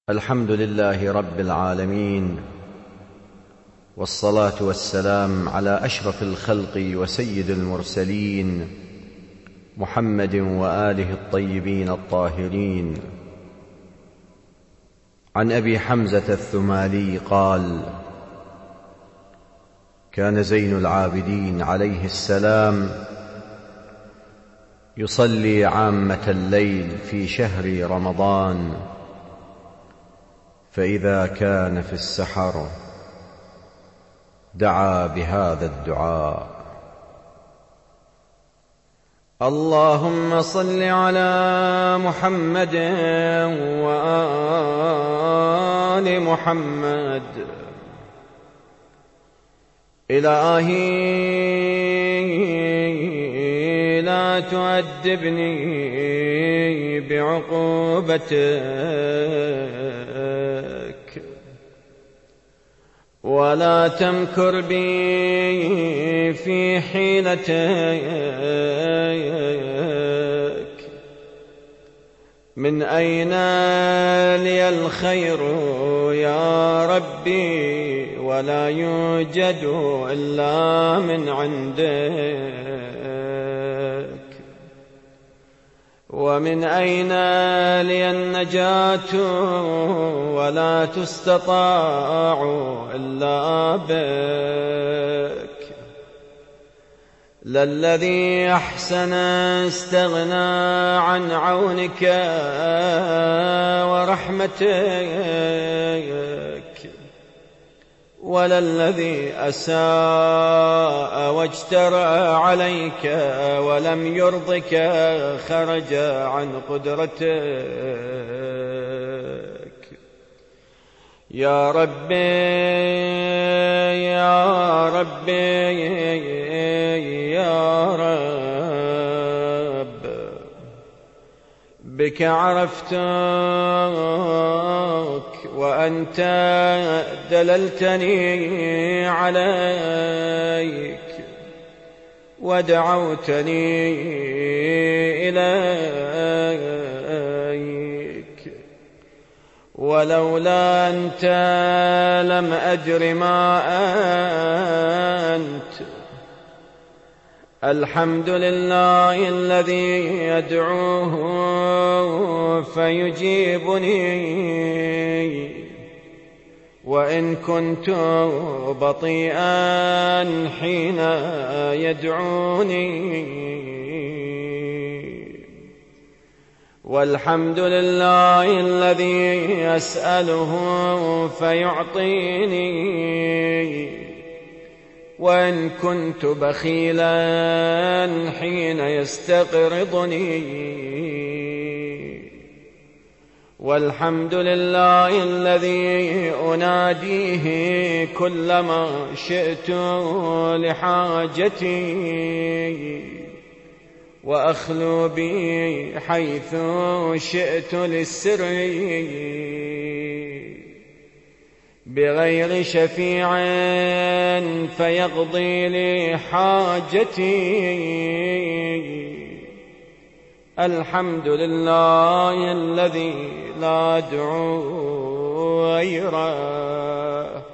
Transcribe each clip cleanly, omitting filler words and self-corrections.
الحمد لله رب العالمين، والصلاة والسلام على أشرف الخلق وسيد المرسلين محمد وآله الطيبين الطاهرين. عن أبي حمزة الثمالي قال: كان زين العابدين عليه السلام يصلي عامة الليل في شهر رمضان، فإذا كان في السحر دعا بهذا الدعاء: اللهم صل على محمد وآل محمد. إلهي لا تؤدبني بعقوبتك، ولا تمكر بي في حيلتك. من أين لي الخير يا ربي؟ ولا يوجد إلا من عندك. ومن أين لي النجاة؟ ولا تستطاع إلا بك. للذي أحسن استغنى عن عونك ورحمتك، وللذي أساء واجترأ عليك ولم يرضك خرج عن قدرتك. يا ربي يا ربي يا رب، بك عرفتك وأنت دللتني عليك، ودعوتني إليك. ولولا أنت لم أدر ما أنت. الحمد لله الذي يدعوه فيجيبني، وإن كنت بطيئا حين يدعوني. والحمد لله الذي أسأله فيعطيني، وإن كنت بخيلا حين يستقرضني. والحمد لله الذي أناديه كلما شئت لحاجتي، وأخلو بي حيث شئت للسر، بغير شفيع فيقضي لي حاجتي. الحمد لله الذي لا أدعو غيره،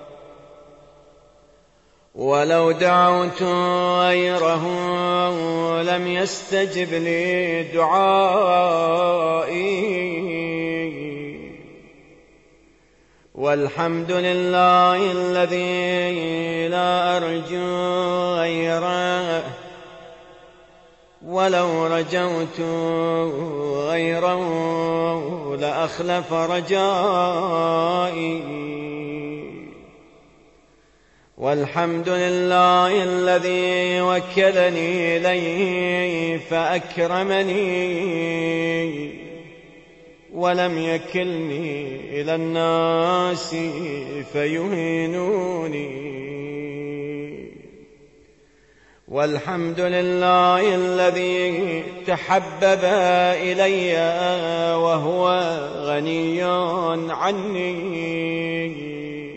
ولو دعوت غيره لم يستجب لي دعائي. والحمد لله الذي لا أرجو غيره، ولو رجوت غيره لأخلف رجائي. والحمد لله الذي وكلني إليه فأكرمني، ولم يكلني إلى الناس فيهينوني. والحمد لله الذي تحبب إلي وهو غني عني.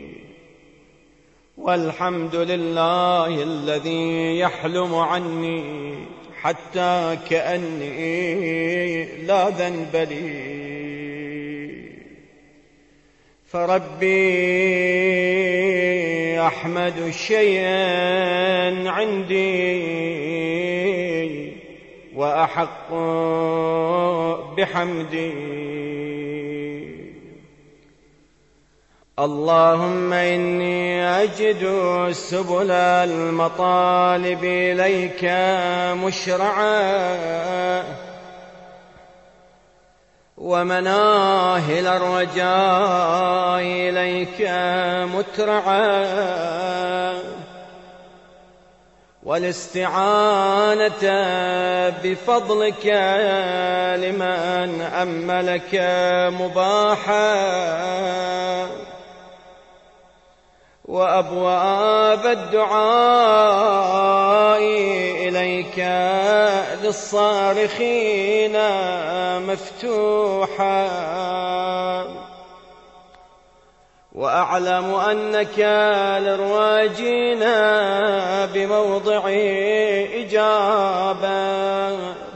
والحمد لله الذي يحلم عني حتى كأني لا ذنب لي. فربي أحمد شيئا عندي وأحق بحمدي. اللهم إني أجد سبل المطالب إليك مشرعا، ومناهل الرجاء إليك مترعا، والاستعانة بفضلك لمن أملك مباحا، وأبواب الدعاء إليك للصارخين مفتوحا، وأعلم أنك للراجين بموضع إجابة،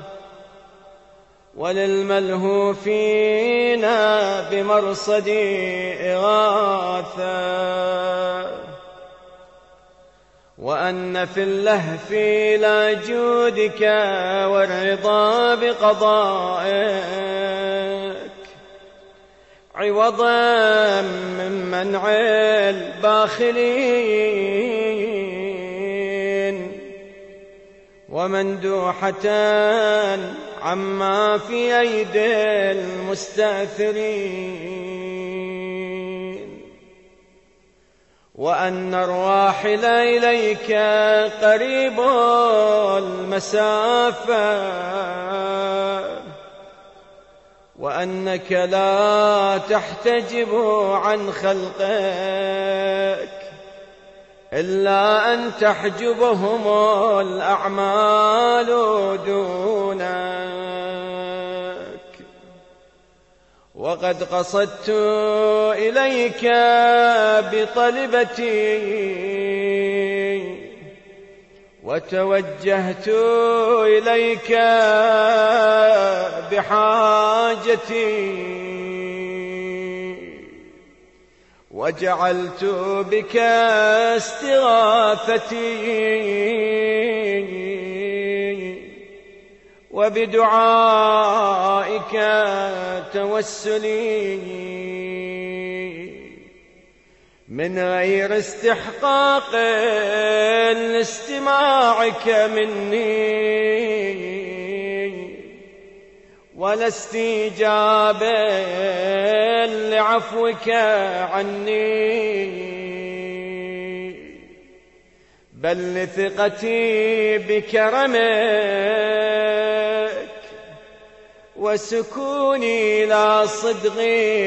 وللملهوفين بمرصد إغاثة، وأن في اللهف لا جودك والرضا بقضائك عوضا من منع الباخلين، ومندوحة عما في أيدي المستأثرين، وأن الراحل إليك قريب المسافة، وأنك لا تحتجب عن خلقك إلا أن تحجبهم الأعمال دونك. وقد قصدت إليك بطلبتي، وتوجهت إليك بحاجتي، وجعلت بك استغاثتي، وبدعائك توسلي، من غير استحقاق لاستماعك مني، ولا استجابة لعفوك عني، بل لثقتي بكرمك، وسكوني إلى صدق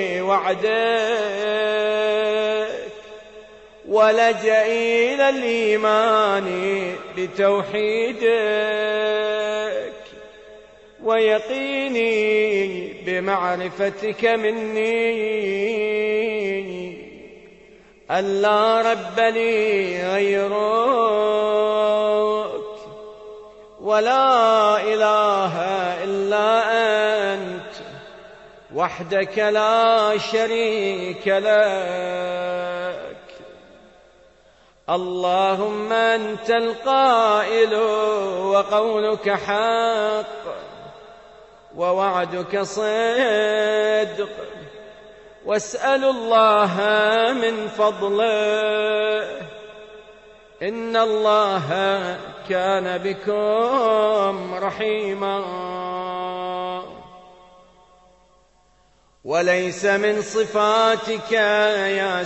وعدك، ولجئي إلى الإيمان بتوحيدك، ويقيني بمعرفتك مني، أن لا رب لي غيرك، ولا إله إلا أنت وحدك لا شريك لك. اللهم أنت القائل وقولك حق، ووعدك صدق، واسأل الله من فضله، إن الله كان بكم رحيما. وليس من صفاتك يا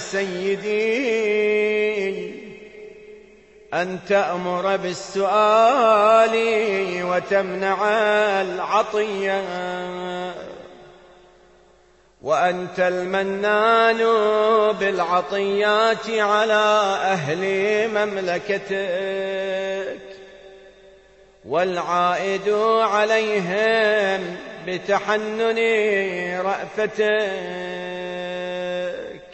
سيدي أن تأمر بالسؤال وتمنع العطية، وأنت المنان بالعطيات على أهل مملكتك، والعائد عليهم بتحنن رأفتك.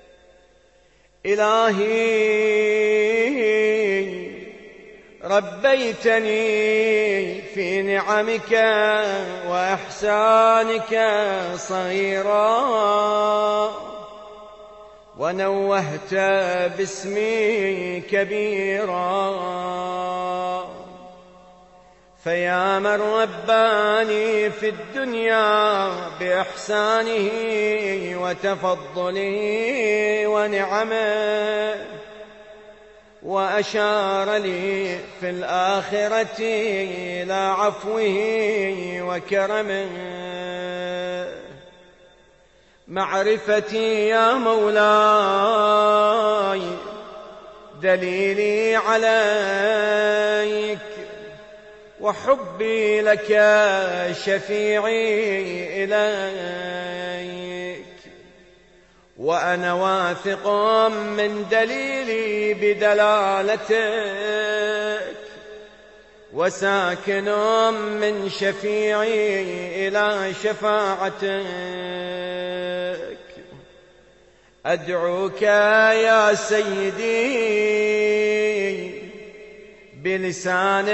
إلهي ربيتني في نعمك وإحسانك صغيرا، ونوهت باسمي كبيرا، فيا من رباني في الدنيا بإحسانه وتفضله ونعمه، وأشار لي في الآخرة إلى عفوه وكرمه. معرفتي يا مولاي دليلي عليك، وحبي لك شفيعي إليك، وأنا واثق من دليلي بدلالتك، وساكن من شفيعي إلى شفاعتك. أدعوك يا سيدي بلسان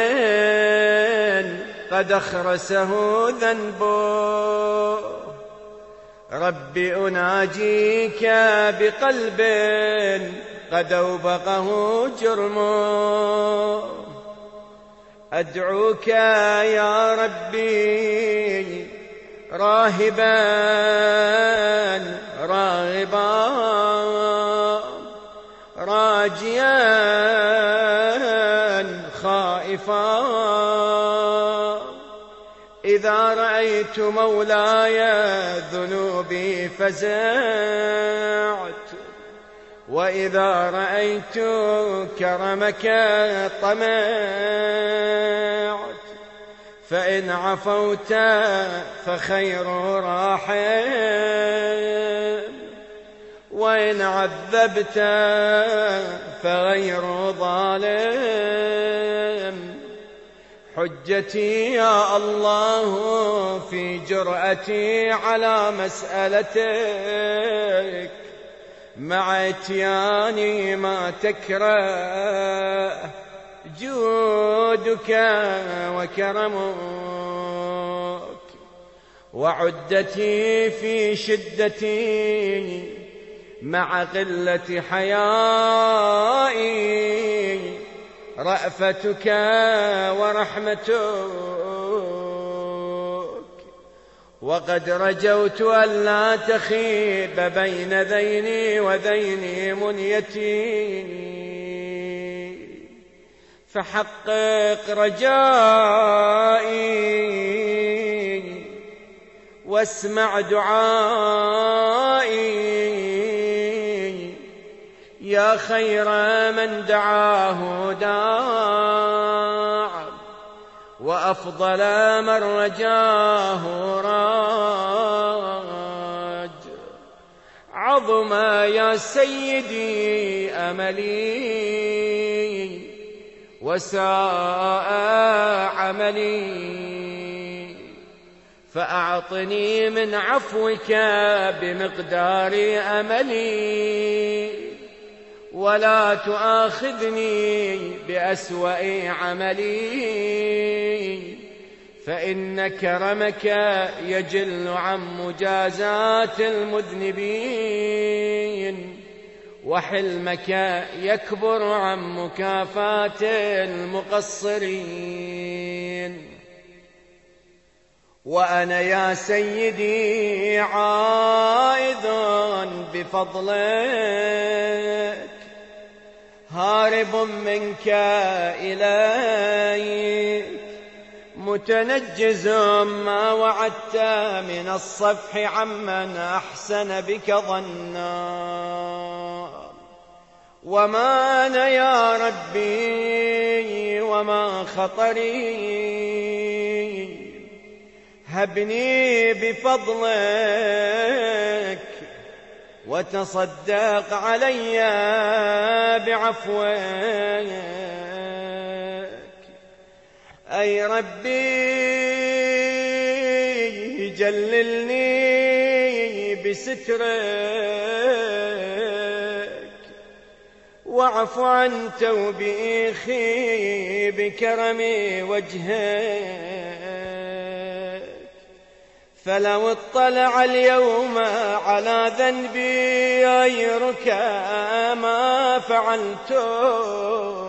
قد أخرسه ذنبه، ربي أناجيك بقلب قد أوبقه جرمه. أدعوك يا ربي راهبا راغبا راجيا خائفا، إذا رأيت مولاي ذنوبي فزعت، وإذا رأيت كرمك طمعت، فإن عفوت فخير راحم، وإن عذبت فغير ظالم. حجتي يا الله في جرأتي على مسألتك، مع اتياني ما تكره جودك وكرمك. وعدتي في شدتي مع قلة حيائي رأفتك ورحمتك، وقد رجوت ألا تخيب بين ذيني وذيني منيتي، فحقق رجائي واسمع دعائي، يا خير من دعاه داع، وأفضل من رجاه راج. عظم يا سيدي أملي وساء عملي، فأعطني من عفوك بمقدار أملي، ولا تؤاخذني بأسوأ عملي، فإن كرمك يجل عن مجازات المذنبين، وحلمك يكبر عن مكافاة المقصرين. وأنا يا سيدي عائذ بفضلك، هارب منك إليك، متنجز ما وعدت من الصفح عمن أحسن بك ظنا. وما أنا يا ربي وما خطري، هبني بفضلك وتصدق علي بعفوك. أي ربي جللني بسترك، واعف عن توبيخي بكرم وجهك، فلو اطلع اليوم على ذنبي غيرك ما فعلته،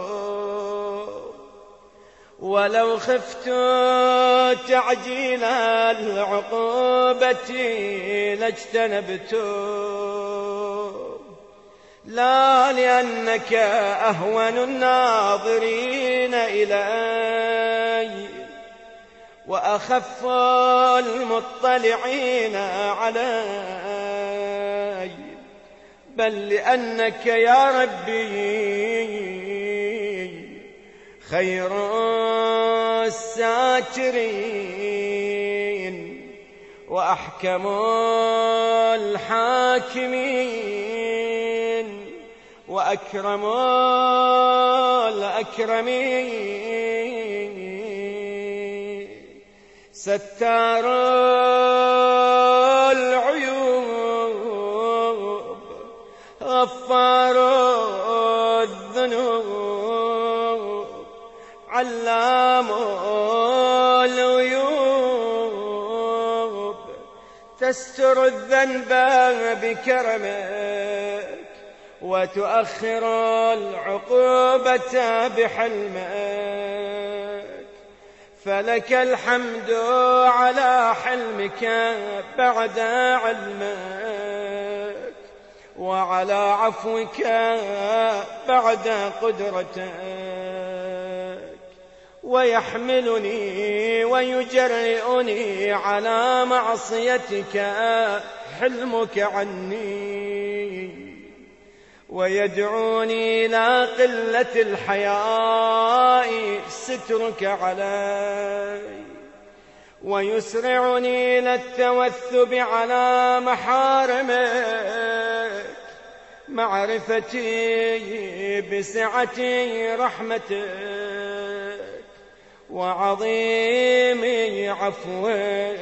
ولو خفت تعجيل العقوبة لاجتنبته، لا لأنك أهون الناظرين إلي وأخف المطلعين علي، بل لأنك يا ربي خير الساترين وأحكم الحاكمين وأكرم الأكرمين، ستار العيوب غفار الذنوب علام الغيوب، تستر الذنب بكرمك وتؤخر العقوبة بحلمك، فلك الحمد على حلمك بعد علمك، وعلى عفوك بعد قدرتك، ويحملني ويجرئني على معصيتك حلمك عني، ويدعوني إلى قلة الحياء سترك علي، ويسرعني إلى التوثب على محارمك، معرفتي بسعة رحمتك وعظيم عفوك،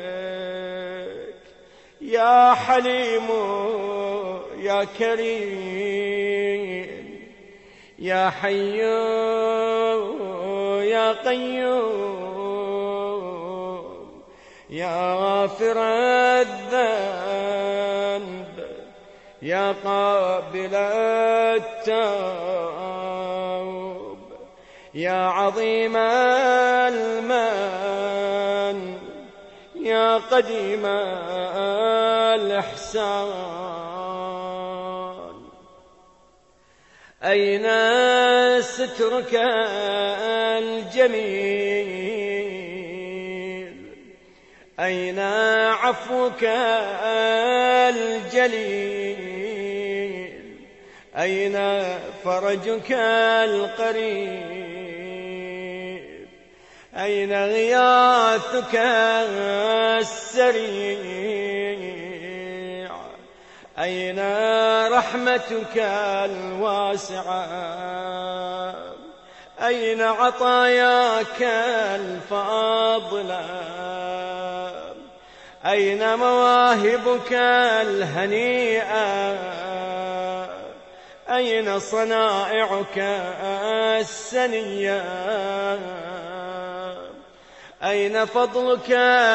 يا حليم يا كريم يا حي يا قيوم، يا غافر الذنب يا قابل التوب، يا عظيم المن يا قديم الإحسان. أين سترك الجميل، أين عفوك الجليل، أين فرجك القريب، أين غياثك السريع، أين رحمتك الواسعة، أين عطاياك الفاضلة، أين مواهبك الهنيئة، أين صنائعك السنية، أين فضلك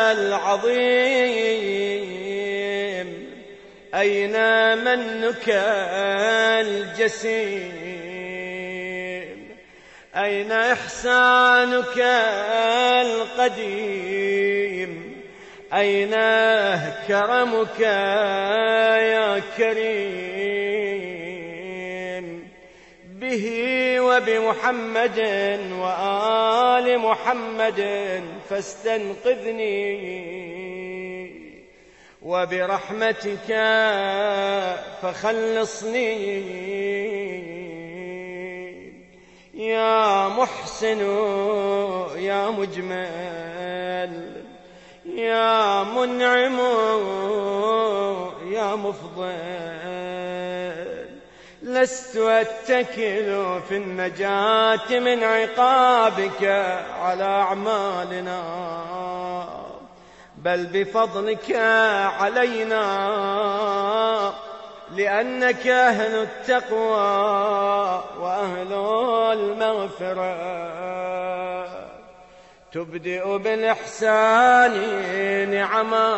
العظيم، أين منك الجسيم، أين إحسانك القديم، أين كرمك يا كريم، به وبمحمد وآل محمد فاستنقذني، وبرحمتك فخلصني، يا محسن يا مجمل يا منعم يا مفضل، لست أتكل في النجاة من عقابك على أعمالنا، بل بفضلك علينا، لأنك أهل التقوى وأهل المغفرة. تبدئ بالإحسان نعما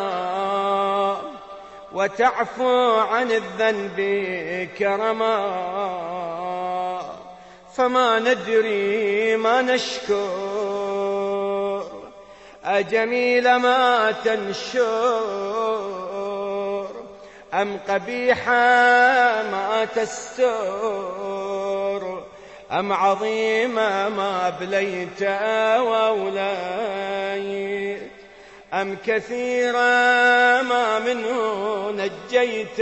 وتعفو عن الذنب كرما، فما ندري ما نشكر أجميل ما تنشر أم قبيح ما تستر، أم عظيم ما أبليت وأوليت، أم كثير ما منه نجيت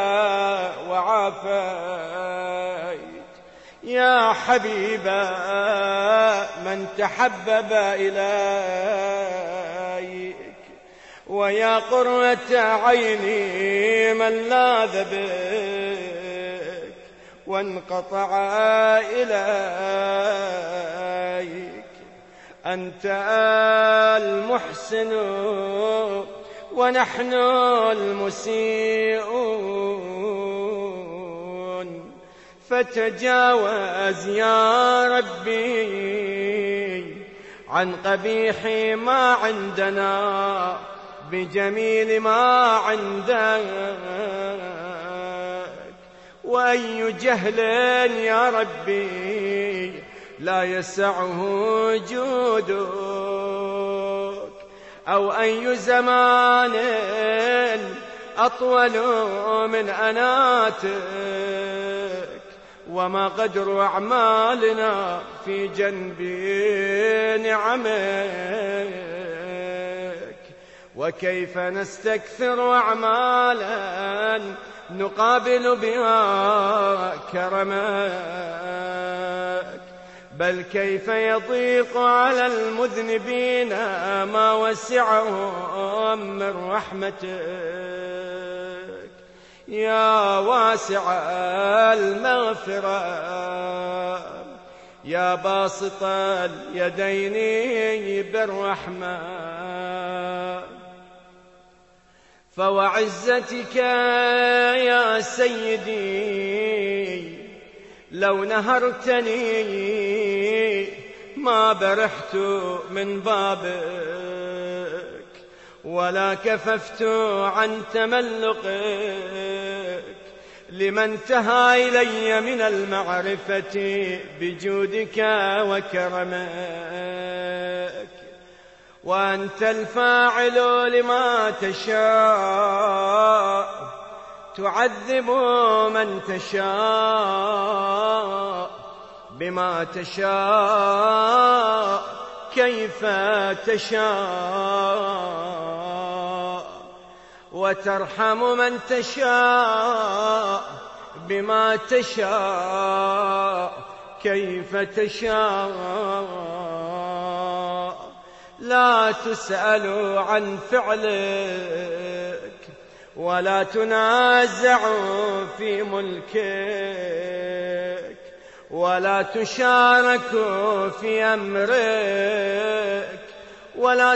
وعافيت. يا حبيبا من تحبب إليك، ويا قرة عيني من لاذ بك وانقطع إليك. أنت المحسن ونحن المسيئون، فتجاوز يا ربي عن قبيح ما عندنا بجميل ما عندك. وأي جهل يا ربي لا يسعه جودك، أو أي زمان أطول من أناتك، وما قدر أعمالنا في جنب نعمك. وكيف نستكثر أعمالا نقابل بها كرمك، بل كيف يضيق على المذنبين ما وسعهم من رحمتك. يا واسع المغفرة، يا باسط اليدين بالرحمة، فوعزتك يا سيدي لو نهرتني ما برحت من بابك، ولا كففت عن تملقك لمن انتهى إلي من المعرفة بجودك وكرمك. وأنت الفاعل لما تشاء، تعذب من تشاء بما تشاء كيف تشاء، وترحم من تشاء بما تشاء كيف تشاء. لا تسأل عن فعلك ولا تنازع في ملكك، ولا تشارك في أمرك، ولا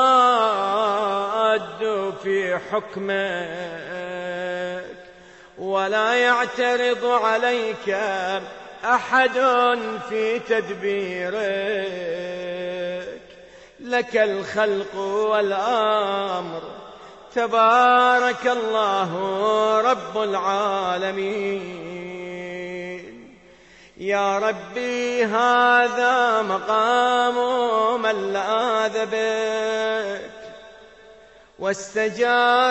تضاد في حكمك، ولا يعترض عليك أحد في تدبيرك. لك الخلق والأمر، تبارك الله رب العالمين. يا ربي هذا مقام من لاذ بك واستجار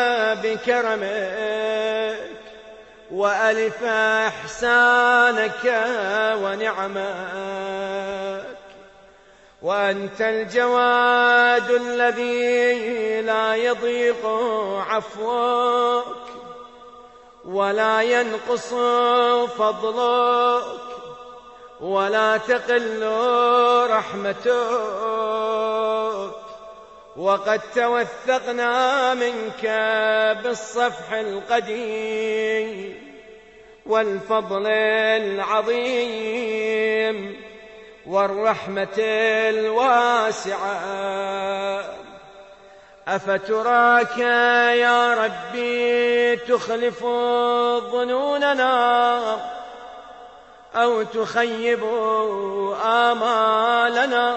بكرمك، وألف إحسانك ونعمك. وأنت الجواد الذي لا يضيق عفوك ولا ينقص فضلك ولا تقل رحمتك. وقد توثقنا منك بالصفح القديم والفضل العظيم والرحمة الواسعة. أفتراك يا ربي تخلف ظنوننا أو تخيب آمالنا.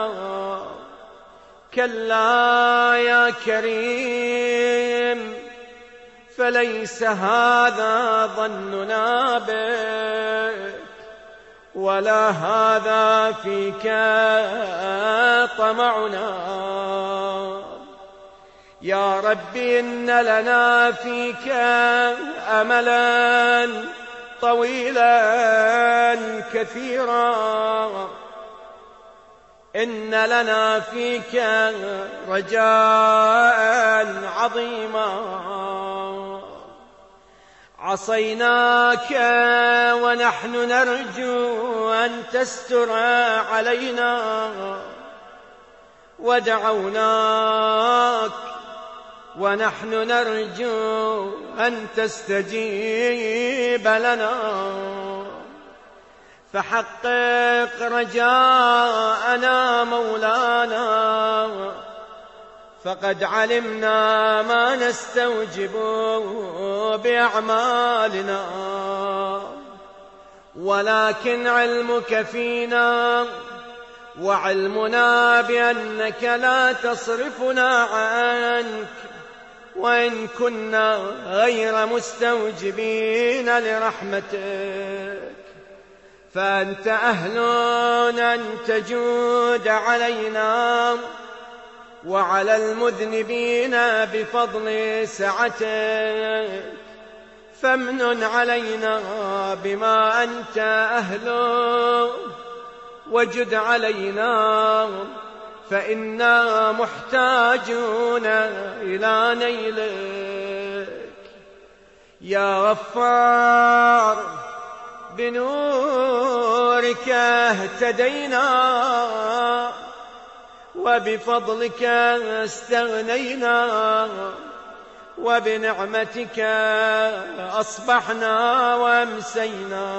كلا يا كريم، فليس هذا ظننا بك، ولا هذا فيك طمعنا. يا ربي إن لنا فيك أملا طويلا كثيرا، إن لنا فيك رجاء عظيما. عصيناك ونحن نرجو أن تستر علينا، ودعوناك ونحن نرجو أن تستجيب لنا. فحقق رجاءنا مولانا، فقد علمنا ما نستوجب بأعمالنا، ولكن علمك فينا وعلمنا بأنك لا تصرفنا عنك، وإن كنا غير مستوجبين لرحمتك، فأنت أهل أن تجود علينا وعلى المذنبين بفضل سعتك. فامنن علينا بما أنت أهله، وجد علينا فإنا محتاجون إلى نيلك. يا غفار، بنورك اهتدينا، وبفضلك استغنينا، وبنعمتك أصبحنا وأمسينا.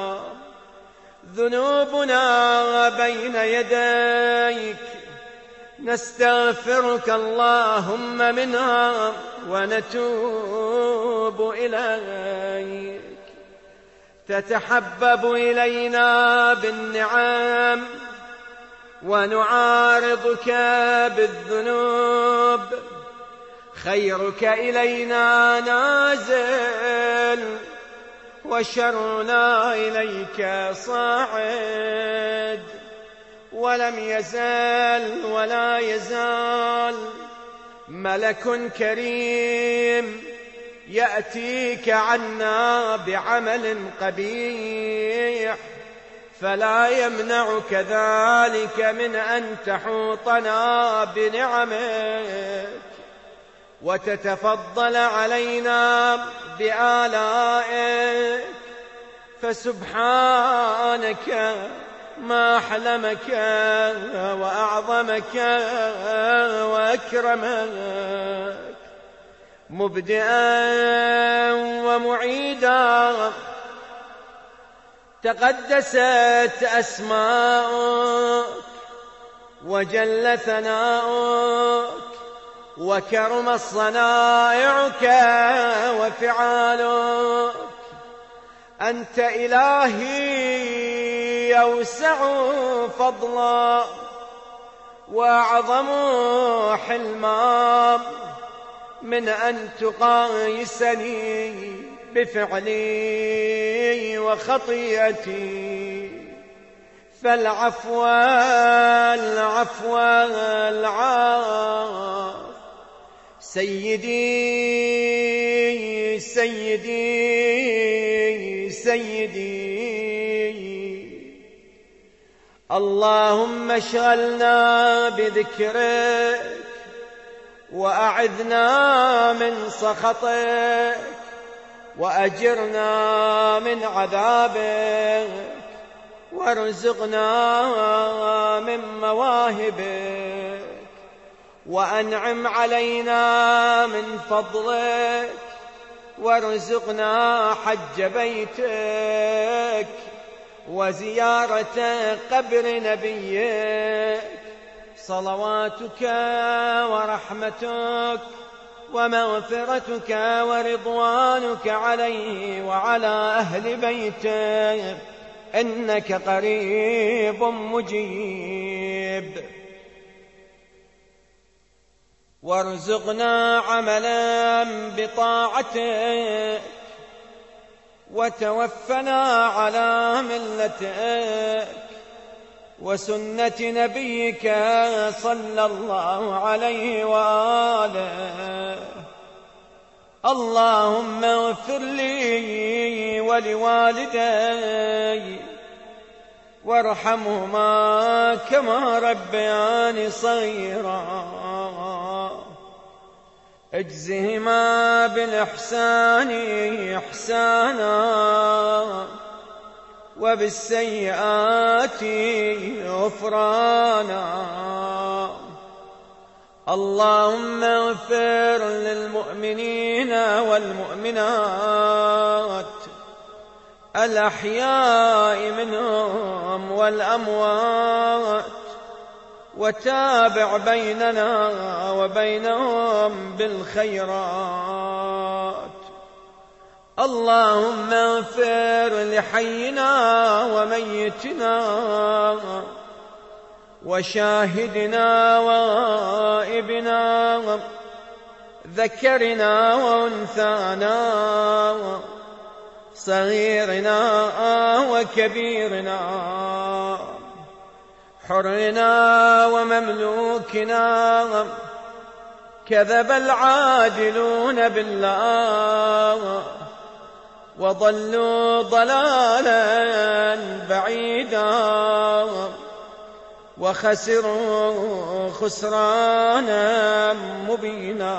ذنوبنا بين يديك، نستغفرك اللهم منها ونتوب إليك. تتحبب إلينا بالنعم ونعارضك بالذنوب. خيرك إلينا نازل، وشرنا إليك صاعد. ولم يزال ولا يزال ملك كريم يأتيك عنا بعمل قبيح، فلا يمنعك ذلك من أن تحوطنا بنعمك وتتفضل علينا بآلائك. فسبحانك ما أحلمك وأعظمك وأكرمك، مبدئا ومعيدا. تقدست أسماؤك وجل ثناؤك، وكرم صنائعك وفعالك. أنت إلهي أوسع فضلا وأعظم حلما من أن تقايسني بفعلي وخطيئتي. فالعفو العفو العاف. سيدي سيدي سيدي، اللهم اشغلنا بذكرك وأعذنا من سخطك، وأجرنا من عذابك، وارزقنا من مواهبك، وأنعم علينا من فضلك، وارزقنا حج بيتك وزيارة قبر نبيك. صلواتك ورحمتك ومغفرتك ورضوانك عليه وعلى أهل بيته إنك قريب مجيب. وارزقنا عملا بطاعتك وتوفنا على ملتك وسنة نبيك صلى الله عليه وآله. اللهم اغفر لي ولوالدي وارحمهما كما ربياني صغيرا. اجزهما بالإحسان إحسانا وبالسيئات غفرانا. اللهم اغفر للمؤمنين والمؤمنات الأحياء منهم والأموات وتابع بيننا وبينهم بالخيرات. اللهم اغفر لحينا وميتنا وشاهدنا وغائبنا ذكرنا وأنثانا صغيرنا وكبيرنا حرنا ومملوكنا. كذب العادلون بالله وضلوا ضلالا بعيدا وخسروا خسرانا مبينا.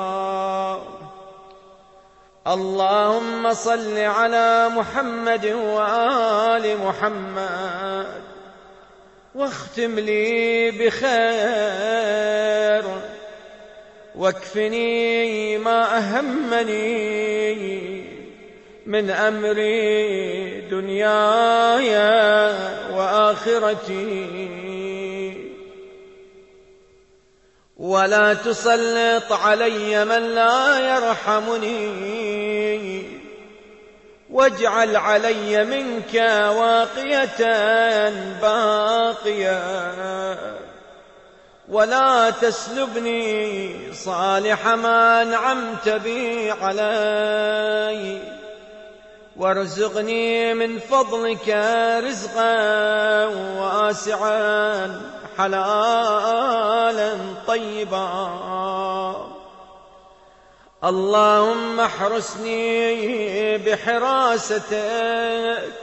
اللهم صل على محمد وآل محمد واختم لي بخير واكفني ما أهمني من أمري دنياي وآخرتي. ولا تسلط علي من لا يرحمني واجعل علي منك واقية باقية. ولا تسلبني صالح ما أنعمت بي علي وارزقني من فضلك رزقا واسعا حلالا طيبا. اللهم احرسني بحراستك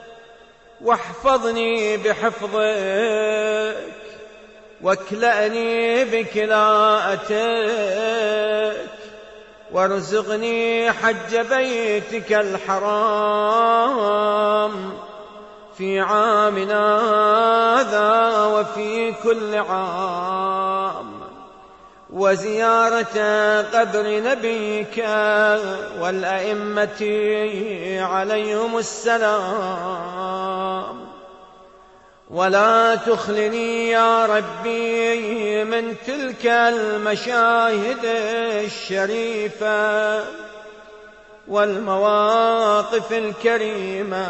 واحفظني بحفظك واكلأني بكلاءتك وارزقني حج بيتك الحرام في عامنا هذا وفي كل عام وزيارة قبر نبيك والأئمة عليهم السلام. ولا تخلني يا ربي من تلك المشاهد الشريفة والمواقف الكريمة.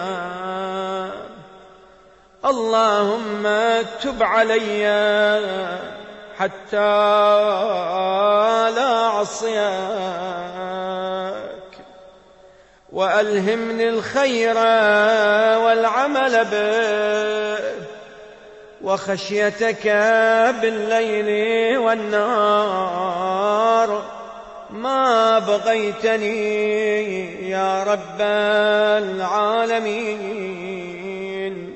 اللهم تب علي حتى لا أعصيك وألهمني الخير والعمل به وخشيتك بالليل والنهار ما بقيتني يا رب العالمين.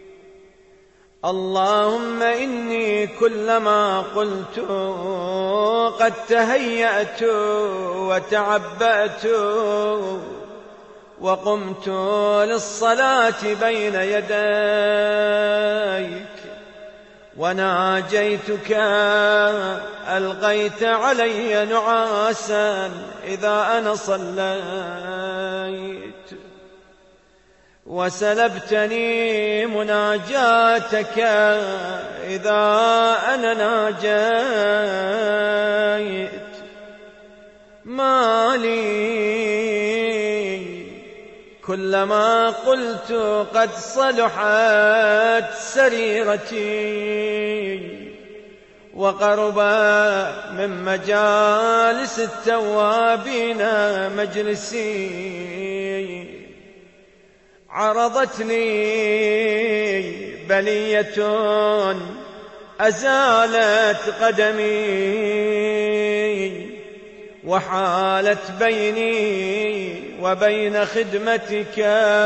اللهم إني كلما قلت قد تهيأت وتعبأت وقمت للصلاة بين يديك وناجيتك ألقيت علي نعاسا إذا أنا صليت وسلبتني مناجاتك إذا أنا ناجيت. ما لي كلما قلت قد صلحت سريرتي وقرب من مجالس التوابين مجلسي، عرضتني بلية أزالت قدمي، وحالت بيني وبين خدمتك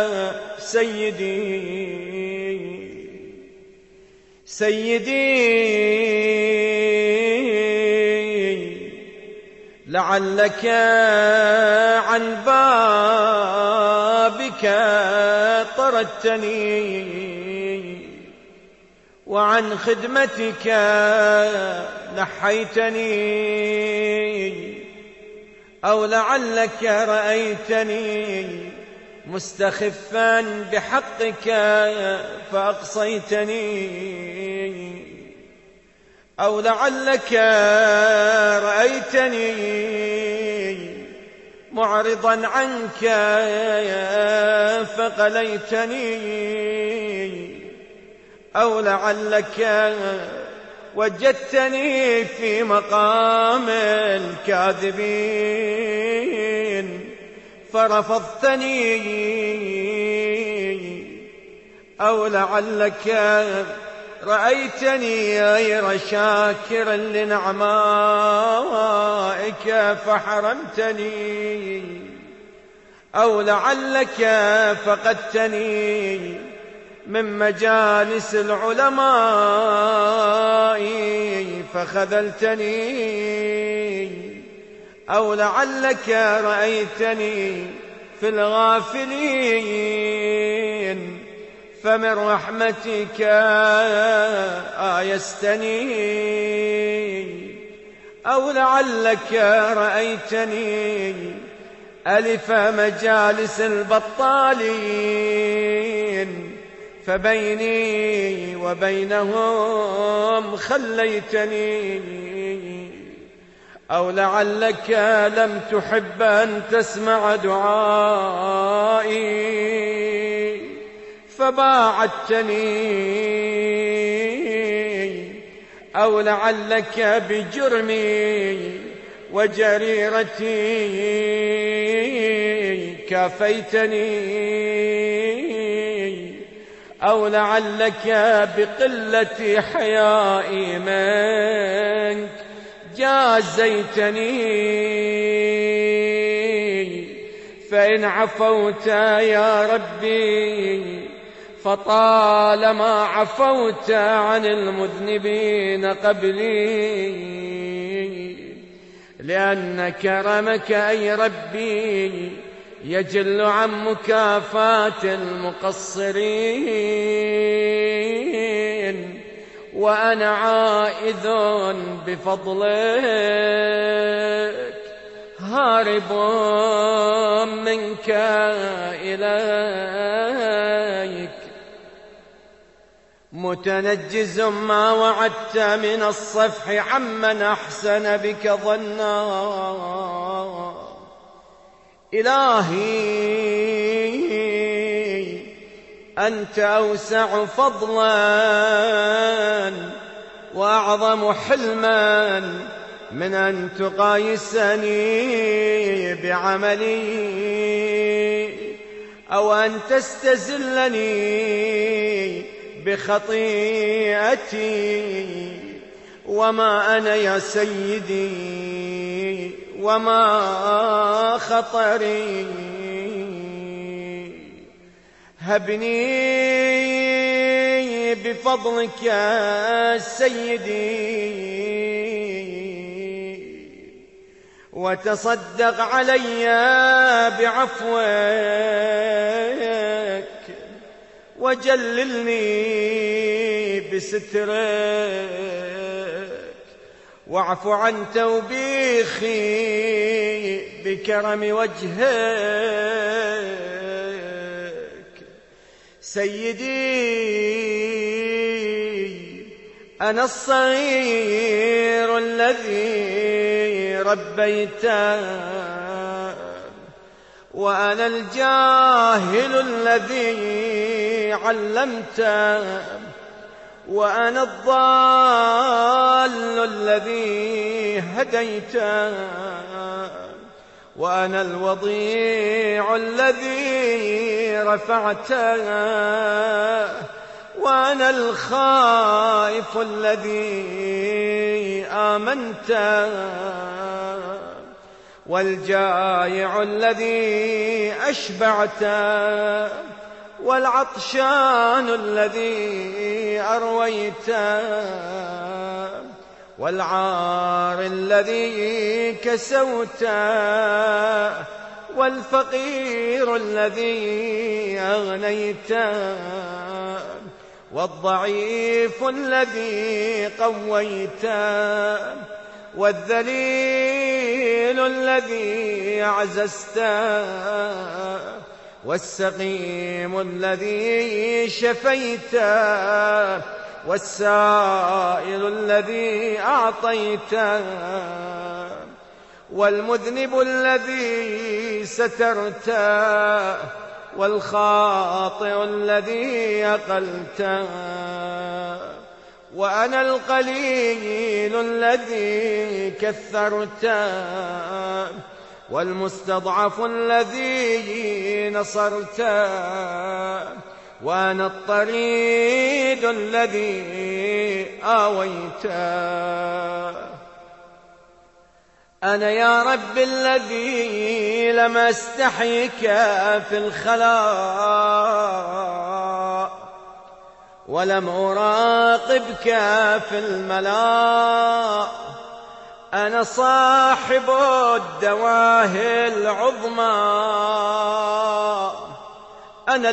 سيدي لعلك عن بابك طردتني، وعن خدمتك نحيتني، أو لعلك رأيتني مستخفا بحقك فأقصيتني، أو لعلك رأيتني معرضا عنك فقليتني، أو لعلك وجدتني في مقام الكاذبين فرفضتني، أو لعلك رأيتني غير شاكر لنعمائك فحرمتني، أو لعلك فقدتني من مجالس العلماء فخذلتني، أو لعلك رأيتني في الغافلين فمن رحمتك آيستني، أو لعلك رأيتني ألف مجالس البطالين فبيني وبينهم خليتني، أو لعلك لم تحب أن تسمع دعائي فباعدتني، أو لعلك بجرمي وجريرتي كافيتني، أو لعلك بقلة حيائي منك جازيتني، فإن عفوت يا ربي فطالما عفوت عن المذنبين قبلي، لأن كرمك أي ربي يجل عن مكافاة المقصرين، وأنا عائذ بفضلك هارب منك إليك، متنجز ما وعدت من الصفح عمن أحسن بك ظنا. إلهي أنت أوسع فضلا وأعظم حلما من أن تقايسني بعملي أو أن تستزلني بخطيئتي. وما أنا يا سيدي وما خطري، هبني بفضلك يا سيدي وتصدق علي بعفوك وجللني بسترك واعف عن توبيخي بكرم وجهك. سيدي أنا الصغير الذي ربيته وأنا الجاهل الذي علمته، وأنا الضال الذي هديته، وأنا الوضيع الذي رفعته، وأنا الخائف الذي آمنته، والجائع الذي أشبعته، والعطشان الذي أرويته، والعار الذي كسوته، والفقير الذي أغنيته، والضعيف الذي قويته، والذليل الذي أعززته، والسقيم الذي شفيته، والسائل الذي أعطيته، والمذنب الذي سترته، والخاطئ الذي أقلته، وأنا القليل الذي كثرته، والمستضعف الذي نصرته، وأنا الطريد الذي آويته. أنا يا رب الذي لم أستحيك في الخلاء، ولم أراقبك في الملاء. أنا صاحب الدواهي العظمى، أنا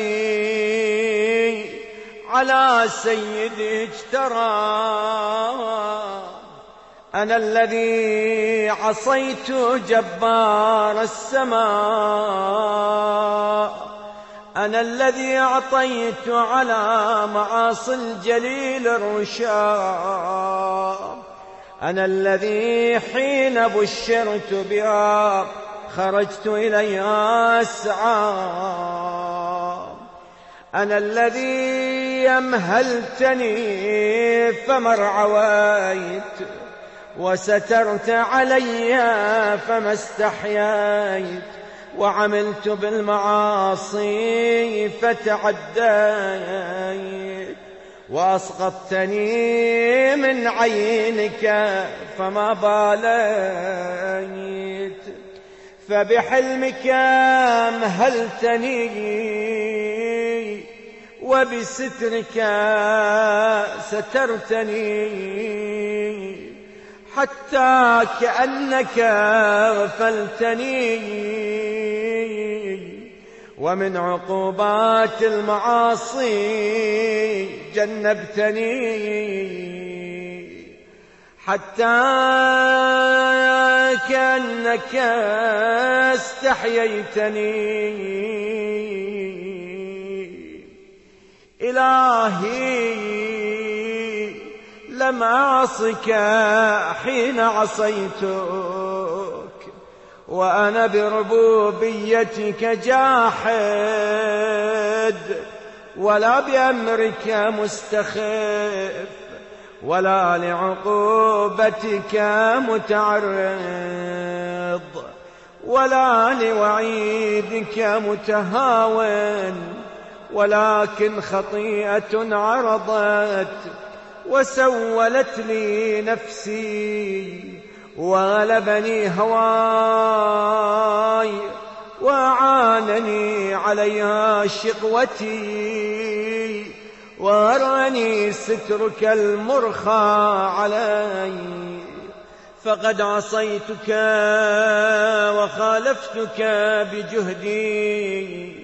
الذي على سيدي اجترى، أنا الذي عصيت جبار السماء، أنا الذي أعطيت على معاصي الجليل الرشاء، أنا الذي حين بشرت بها خرجت إليها أسعى، أنا الذي أمهلتني فما ارعويت، وسترت علي فما استحييت، وعملت بالمعاصي فتعديت، وأسقطتني من عينك فما باليت، فبحلمك أمهلتني، وبسترك سترتني، حتى كأنك غفلتني، ومن عقوبات المعاصي جنبتني، حتى كأنك استحييتني. إلهي لم أعصك حين عصيتك، وأنا بربوبيتك جاحد، ولا بأمرك مستخف، ولا لعقوبتك متعرض، ولا لوعيدك متهاون، ولكن خطيئة عرضت وسولت لي نفسي، وغلبني هواي، وأعانني عليها شقوتي، وغرني سترك المرخى علي. فقد عصيتك وخالفتك بجهدي،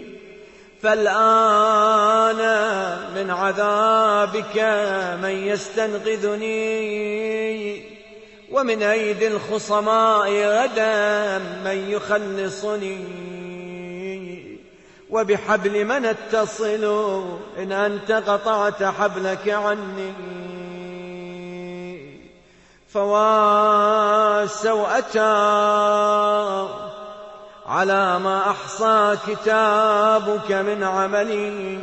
فالآن من عذابك من يستنقذني، ومن أيدي الخصماء غدا من يخلصني، وبحبل من اتصل إن أنت قطعت حبلك عني. فوا سوءة على ما أحصى كتابك من عملي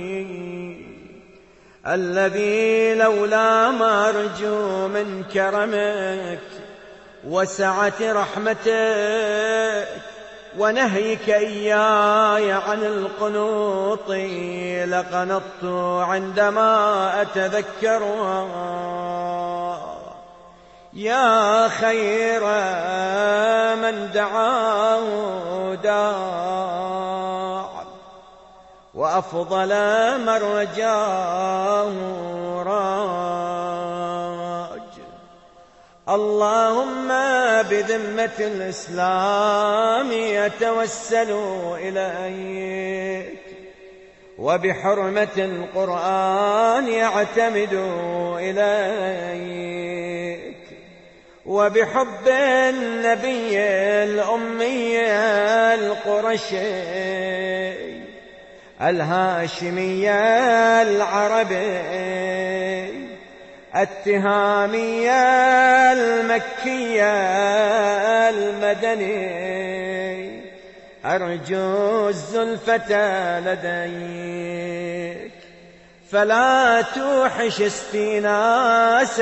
الذي لولا ما أرجو من كرمك وسعة رحمتك ونهيك إياي عن القنوط لقنطت عندما أتذكرها. يا خير من دعاه داع وأفضل من رجاه راج. اللهم بذمة الإسلام أتوسل إليك وبحرمة القرآن أعتمد إليك وبحب النبي الأمي القرشي الهاشمي العربي التهامي المكي المدني أرجو الزلفة لديك فلا توحش استيناس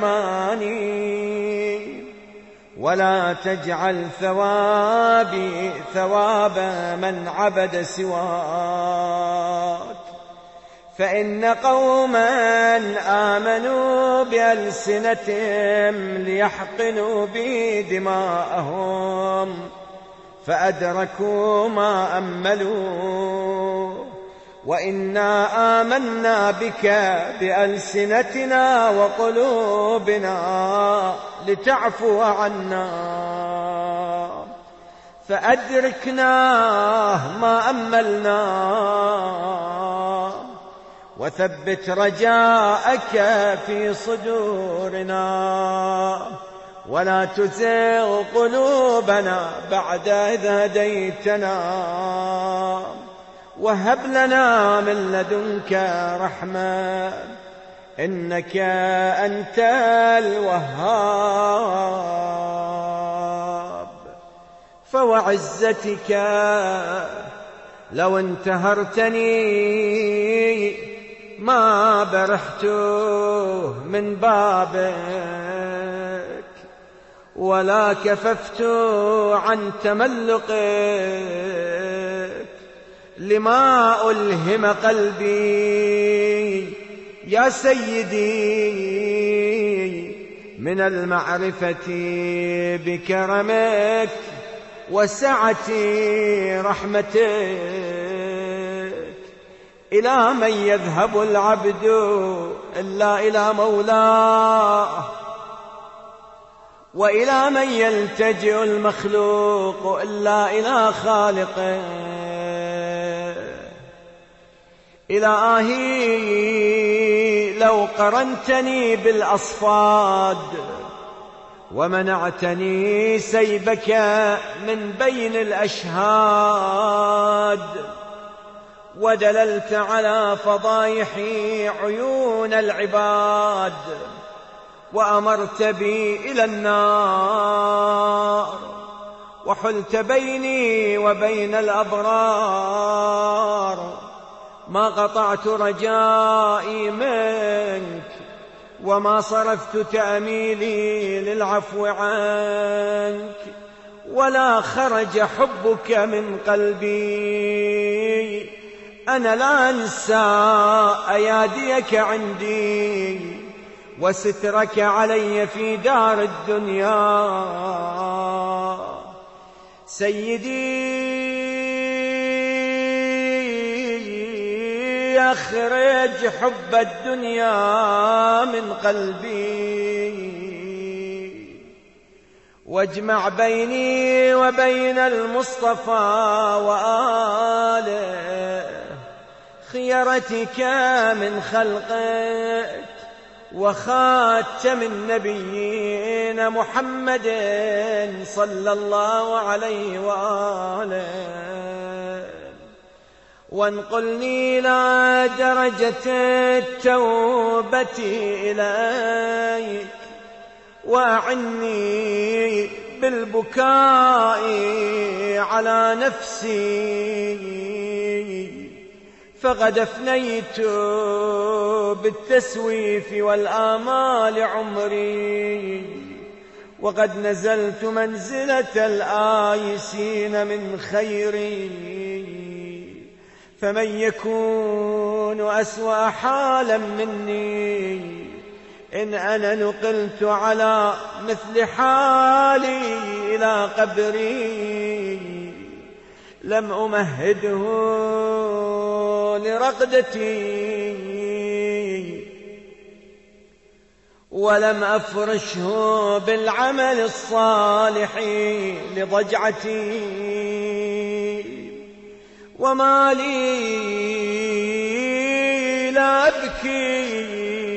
إيماني ولا تجعل ثوابي ثواب من عبد سواك. فإن قوما آمنوا بألسنتهم ليحقنوا بي دماءهم فأدركوا ما أملوا وإنا آمنا بك بألسنتنا وقلوبنا لتعفو عنا فأدركنا ما أملنا وثبت رجاءك في صدورنا ولا تزغ قلوبنا بعد إذ هديتنا وهب لنا من لدنك رحمة إنك أنت الوهاب. فوعزتك لو انتهرتني ما برحت من بابك ولا كففت عن تملقك لما ألهم قلبي يا سيدي من المعرفة بكرمك وسعة رحمتك. إلى من يذهب العبد إلا إلى مولاه وإلى من يلتجئ المخلوق إلا إلى خالقه. إلهي لو قرنتني بالأصفاد ومنعتني سيبك من بين الأشهاد ودللت على فضايح عيون العباد وأمرت بي إلى النار وحلت بيني وبين الأبرار ما قطعت رجائي منك وما صرفت تأميلي للعفو عنك ولا خرج حبك من قلبي. أنا لا أنسى أياديك عندي وسترك علي في دار الدنيا. سيدي أخرج حب الدنيا من قلبي واجمع بيني وبين المصطفى وآله خيرتك من خلقك وخاتم النبيين محمد صلى الله عليه وآله وانقلني إلى درجة التوبة إليك وأعني بالبكاء على نفسي، فقد أفنيت بالتسويف والآمال عمري، وقد نزلت منزلة الآيسين من خيري. فمن يكون أسوأ حالا مني إن أنا نقلت على مثل حالي إلى قبري، لم أمهده لرقدتي ولم أفرشه بالعمل الصالح لضجعتي. وما لي لا أبكي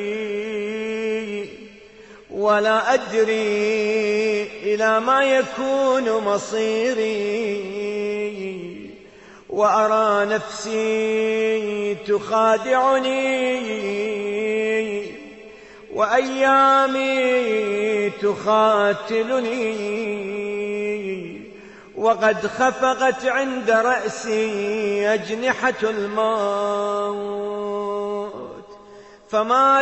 ولا أدري إلى ما يكون مصيري، وأرى نفسي تخادعني وأيامي تخاتلني، وقد خفقت عند رأسي أجنحة الموت. فما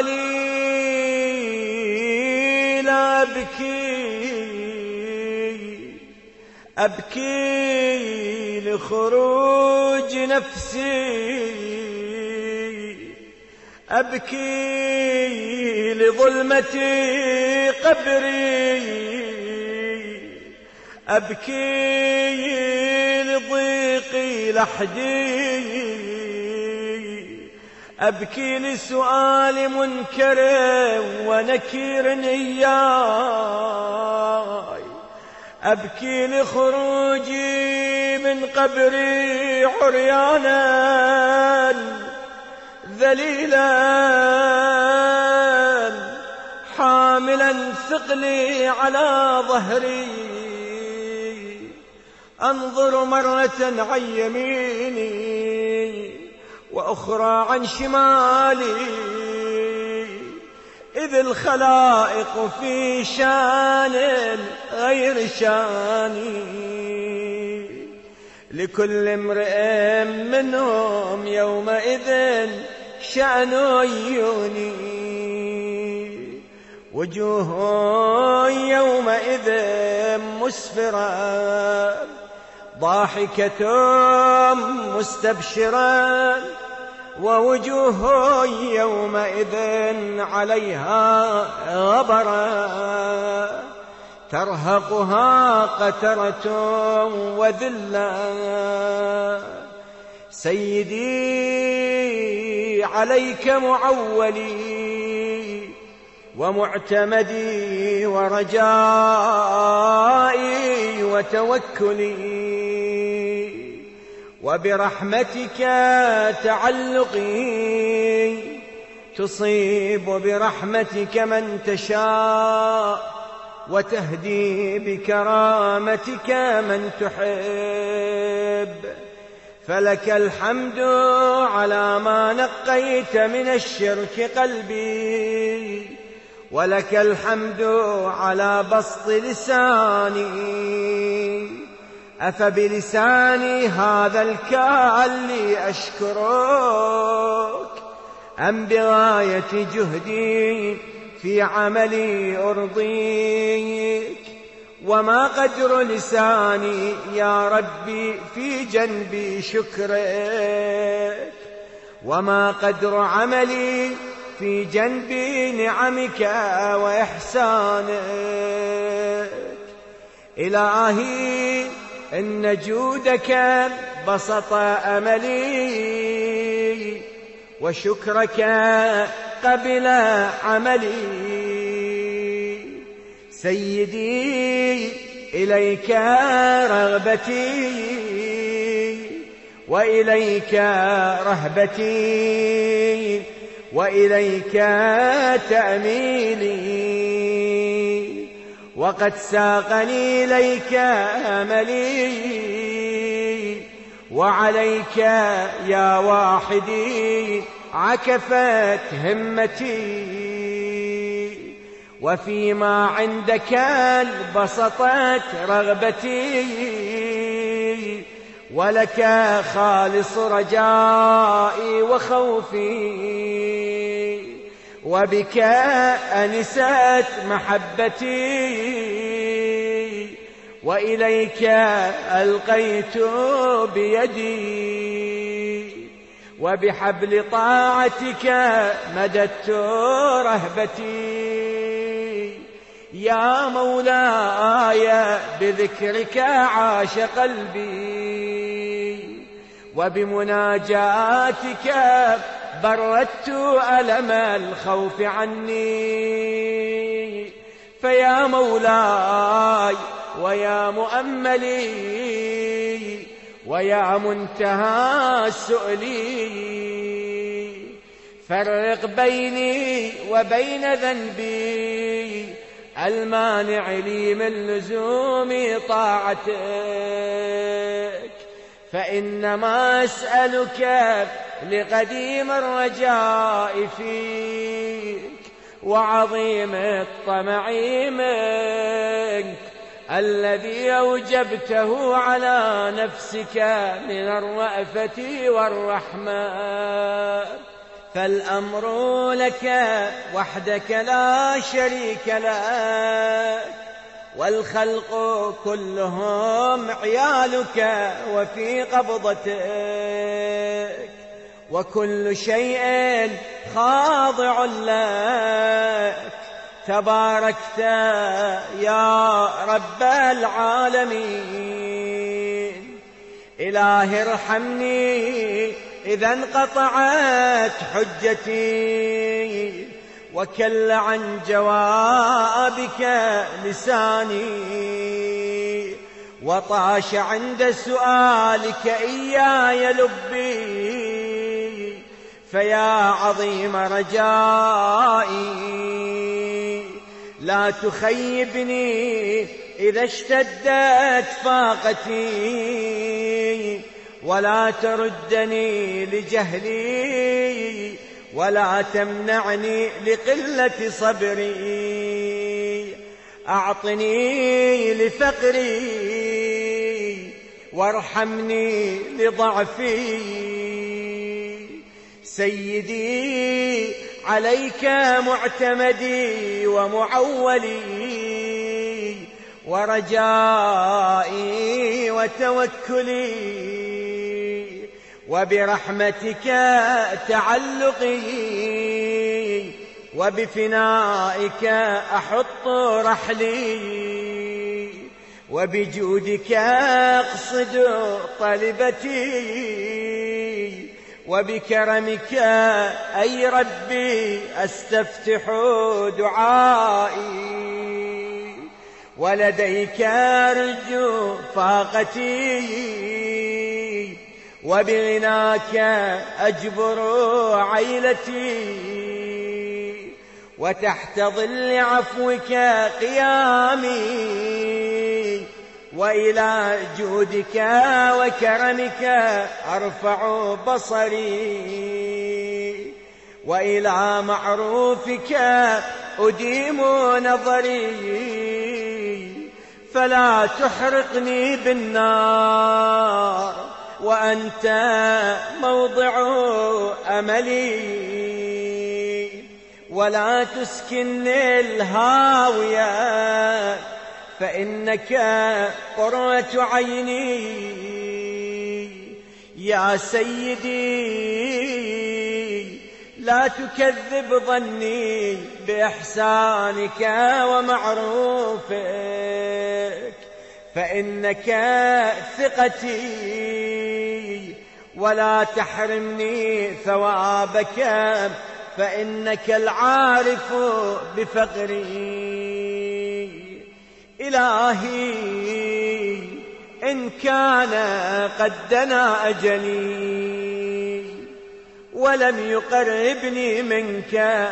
لي لا أبكي لخروج نفسي، أبكي لظلمة قبري، أبكي لضيق لحدي، أبكي لسؤال منكر ونكير إياي، أبكي لخروجي من قبري عريانا ذليلا حاملا ثقلي على ظهري، أنظر مرة عن يميني وأخرى عن شمالي، إذ الخلائق في شان غير شاني، لكل امرئ منهم يومئذ شأن يغني، وجوه يومئذ مسفرة ضاحكة مستبشرة، ووجوه يومئذ عليها غبرة ترهقها قترة وذلة. سيدي عليك معولي ومعتمدي ورجائي وتوكلي، وبرحمتك تعلقي، تصيب برحمتك من تشاء وتهدي بكرامتك من تحب. فلك الحمد على ما نقيت من الشرك قلبي، ولك الحمد على بسط لساني. أفبلساني هذا الكال أشكرك أم بغاية جهدي في عملي أرضيك؟ وما قدر لساني يا ربي في جنبي شكرك، وما قدر عملي في جنبي نعمك وإحسانك. إلهي إن جودك بسط أملي، وشكرك قبل عملي. سيدي إليك رغبتي وإليك رهبتي وإليك تأميلي، وقد ساقني إليك أملي، وعليك يا واحدي عكفت همتي، وفيما عندك انبسطت رغبتي، ولك خالص رجائي وخوفي، وبك أنست محبتي، وإليك ألقيت بيدي، وبحبل طاعتك مددت رهبتي. يا مولاي بذكرك عاش قلبي، وبمناجاتك بردت ألم الخوف عني. فيا مولاي ويا مؤملي ويا منتهى سؤلي، فرق بيني وبين ذنبي المانع لي من لزوم طاعتك. فإنما أسألك لقديم الرجاء فيك وعظيم الطمع منك، الذي أوجبته على نفسك من الرأفة والرحمة. فالأمر لك وحدك لا شريك لك، والخلق كلهم عيالك وفي قبضتك، وكل شيء خاضع لك. تباركت يا رب العالمين. إلهي ارحمني إذا انقطعت حجتي، وكل عن جوابك لساني، وطاش عند سؤالك إياي لبي. فيا عظيم رجائي لا تخيبني إذا اشتدت فاقتي، ولا تردني لجهلي، ولا تمنعني لقلة صبري. أعطني لفقري وارحمني لضعفي. سيدي عليك معتمدي ومعولي، ورجائي وتوكلي، وبرحمتك تعلقي، وبفنائك أحط رحلي، وبجودك أقصد طلبتي، وبكرمك أي ربي أستفتح دعائي، ولديك أرجو فاقتي، وبغناك أجبر عيلتي، وتحت ظل عفوك قيامي، وإلى جودك وكرمك أرفع بصري، وإلى معروفك أديم نظري. فلا تحرقني بالنار وأنت موضع أملي، ولا تسكنني الهاوية فإنك قرة عيني. يا سيدي لا تكذب ظني بإحسانك ومعروفك، فإنك ثقتي، ولا تحرمني ثوابك فإنك العارف بفقري. إلهي إن كان قد دنا أجلي ولم يقربني منك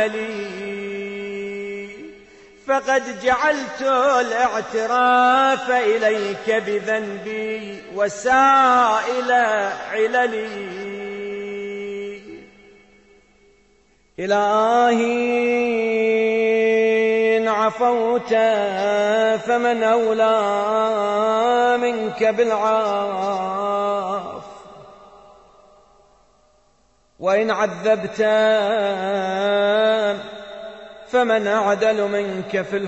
عملي، فقد جعلت الاعتراف إليك بذنبي وسائل عللي. إلهي عفوت فمن أولى منك بالعاف، وإن عذبت فمن أعدل منك في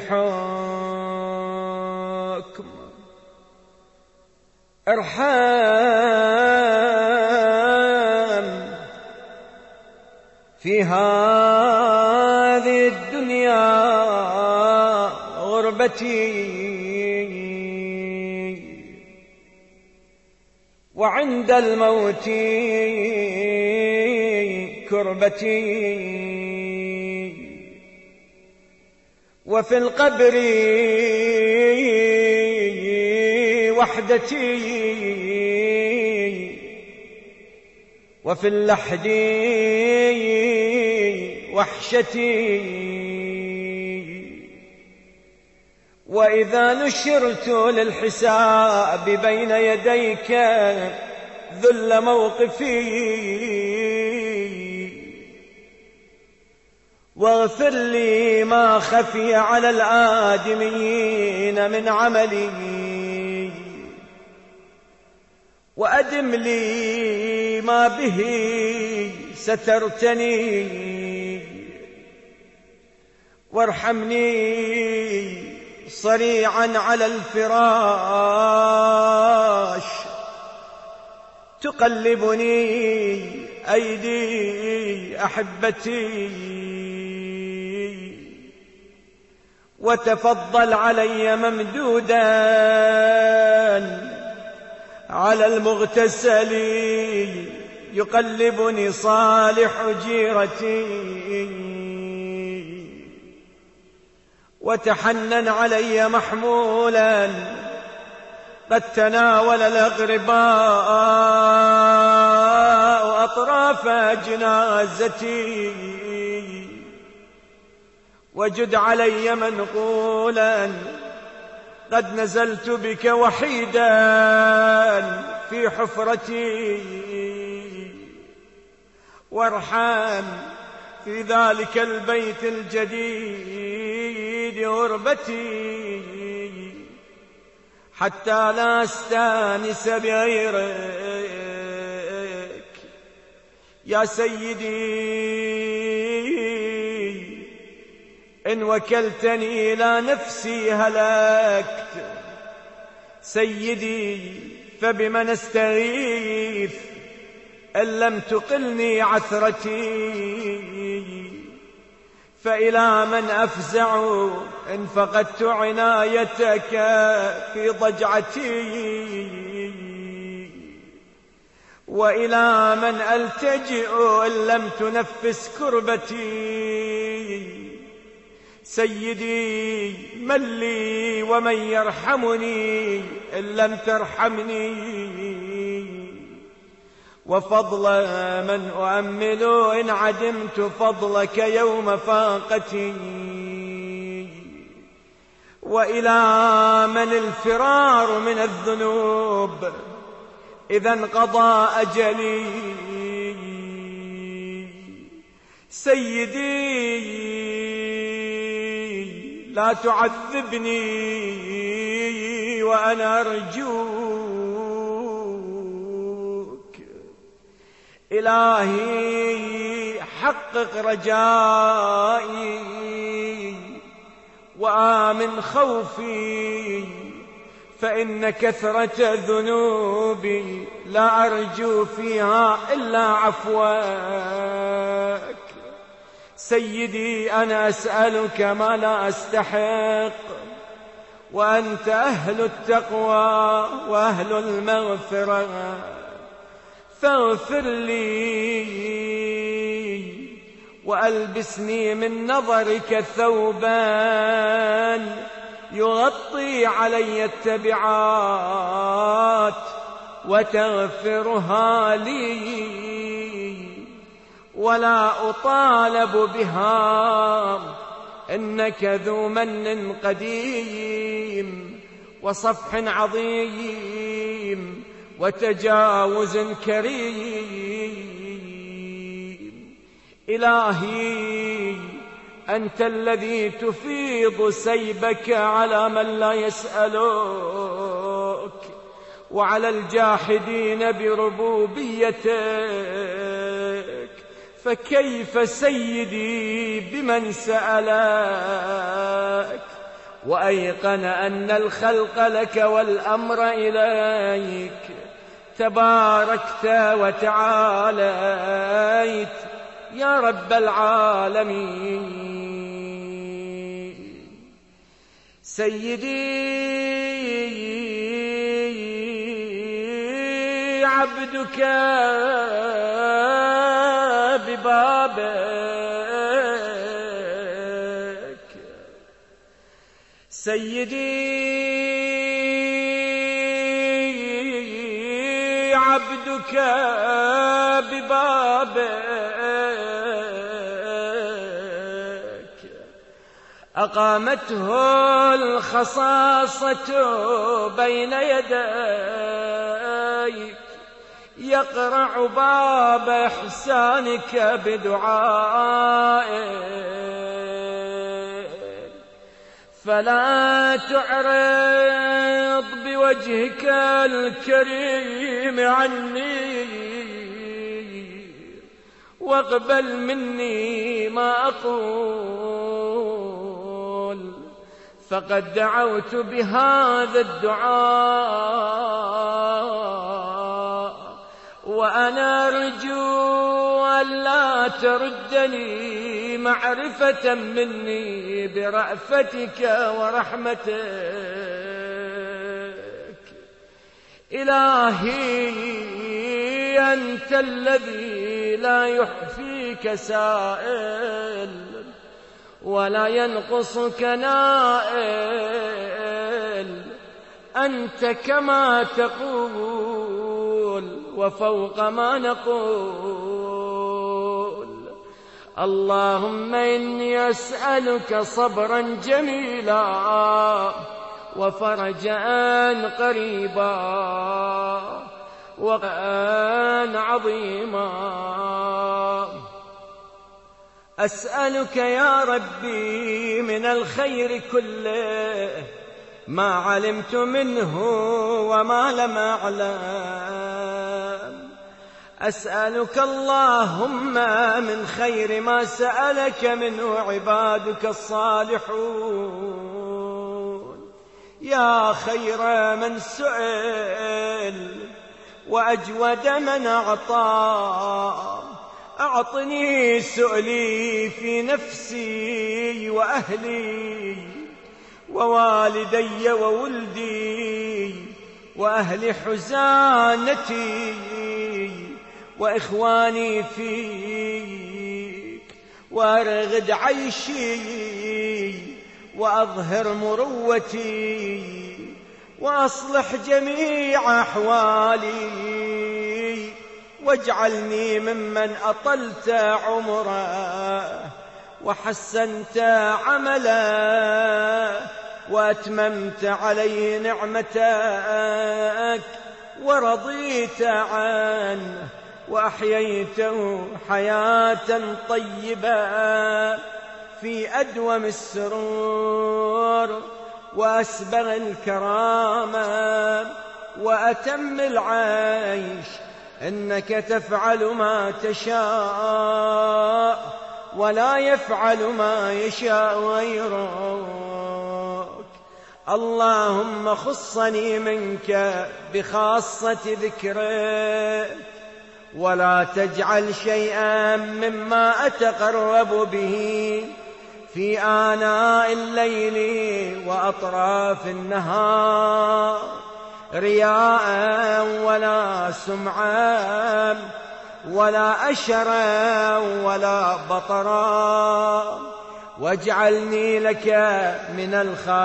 الحكم. ارحم في هذه الدنيا غربتي، وعند الموت كربتي، وفي القبر وحدتي، وفي اللحد وحشتي. وإذا نشرت للحساب بين يديك ذل موقفي، واغفر لي ما خفي على الآدمين من عملي، وأدم لي ما به سترتني، وارحمني صريعا على الفراش، تقلبني أيدي أحبتي، وتفضل علي ممدودا على المغتسل، يقلبني صالح جيرتي، وتحنن علي محمولا قد تناول الأغرباء أطراف جنازتي، وجد علي منقولا قد نزلت بك وحيدا في حفرتي، وارحم في ذلك البيت الجديد غربتي، حتى لا استانس بغيرك يا سيدي. إن وكلتني إلى نفسي هلكت سيدي، فبمن استغيث إن لم تقلني عثرتي، فإلى من أفزع إن فقدت عنايتك في ضجعتي، وإلى من ألتجئ إن لم تنفس كربتي. سيدي من لي ومن يرحمني إن لم ترحمني، وفضل من أؤمل إن عدمت فضلك يوم فاقتي، وإلى من الفرار من الذنوب إذا انقضى أجلي. سيدي لا تعذبني وأنا أرجوك، إلهي حقق رجائي وآمن خوفي، فإن كثرة ذنوبي لا أرجو فيها إلا عفوك. سيدي أنا أسألك ما لا أستحق، وأنت أهل التقوى وأهل المغفرة، فاغفر لي وألبسني من نظرك ثوبان يغطي علي التبعات وتغفرها لي، ولا أطالب بها، إنك ذو من قديم وصفح عظيم وتجاوز كريم. إلهي أنت الذي تفيض سيبك على من لا يسألك وعلى الجاحدين بربوبيتك، فكيف سيدي بمن سألك وأيقن أن الخلق لك والأمر إليك؟ تباركت وتعاليت يا رب العالمين. سيدي عبدك ببابك، سيدي عبدك ببابك، أقامته الخصاصة بين يديك، يقرع باب إحسانك بدعائك، فلا تعرض بوجهك الكريم عني واقبل مني ما أقول، فقد دعوت بهذا الدعاء وأنا أرجو ألا تردني معرفة مني برأفتك ورحمتك. إلهي أنت الذي لا يحفيك سائل ولا ينقصك نائل، أنت كما تقول وفوق ما نقول. اللهم إني أسألك صبرا جميلا وفرجا قريبا وقتا عظيما. أسألك يا ربي من الخير كله ما علمت منه وما لم أعلم. أسألك اللهم من خير ما سألك منه عبادك الصالحون، يا خير من سئل وأجود من أعطى. أعطني سؤلي في نفسي وأهلي ووالدي وولدي وأهل حزانتي وإخواني فيك، وأرغد عيشي وأظهر مروتي وأصلح جميع أحوالي، واجعلني ممن أطلت عمره وحسنت عمله وأتممت عليه نعمتك ورضيت عنه وأحييته حياة طيبة في أدوم السرور وأسبغ الكرامة وأتم العيش. إنك تفعل ما تشاء ولا يفعل ما يشاء غيرك. اللهم خصني منك بخاصة ذكرك ولا تجعل شيئا مما أتقرب به في آناء الليل وأطراف النهار رياء ولا سمعا ولا أشرا ولا بطرا، واجعلني لك من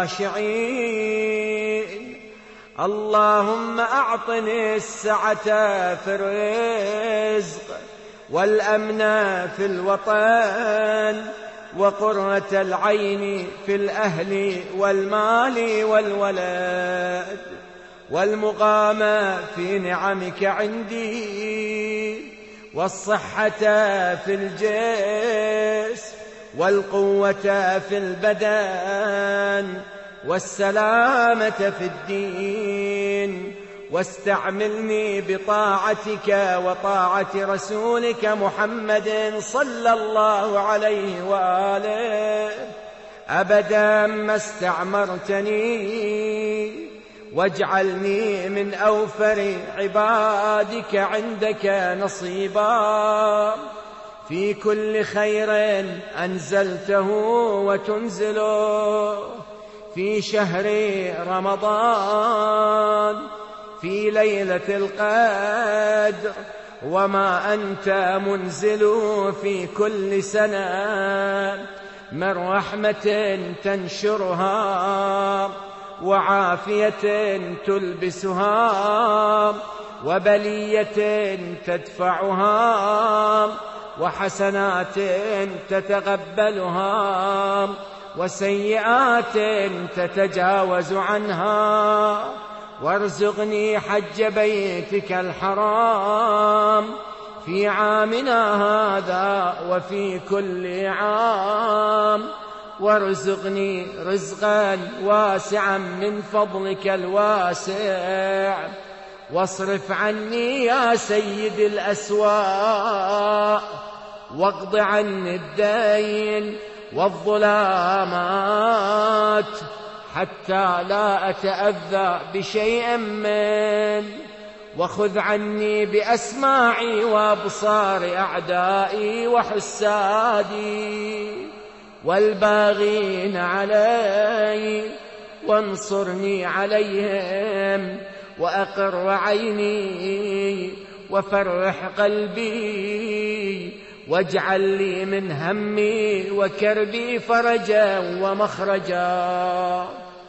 الخاشعين. اللهم أعطني السعة في الرزق والأمن في الوطن وقرة العين في الأهل والمال والولد، والمقام في نعمك عندي، والصحة في الجسم والقوة في البدن والسلامة في الدين، واستعملني بطاعتك وطاعة رسولك محمد صلى الله عليه وآله أبدا ما استعمرتني، واجعلني من أوفر عبادك عندك نصيبا في كل خير أنزلته وتنزله في شهر رمضان في ليلة القدر، وما أنت منزل في كل سنة من رحمة تنشرها وعافية تلبسها وبلية تدفعها وحسنات تتقبلها وسيئات تتجاوز عنها. وارزقني حج بيتك الحرام في عامنا هذا وفي كل عام، وارزقني رزقا واسعا من فضلك الواسع، واصرف عني يا سيد الأسواء، واقض عني الدين والظلامات حتى لا أتأذى بشيء من، وخذ عني بأسماعي وأبصار أعدائي وحسادي والباغين علي، وانصرني عليهم وأقر عيني وفرح قلبي، واجعل لي من همي وكربي فرجا ومخرجا،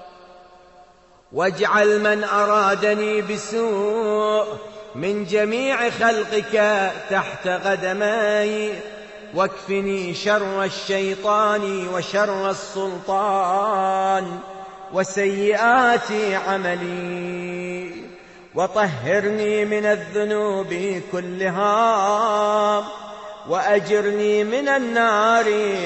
واجعل من أرادني بسوء من جميع خلقك تحت قدمي، واكفني شر الشيطان وشر السلطان وسيئات عملي، وطهرني من الذنوب كلها، وأجرني من النار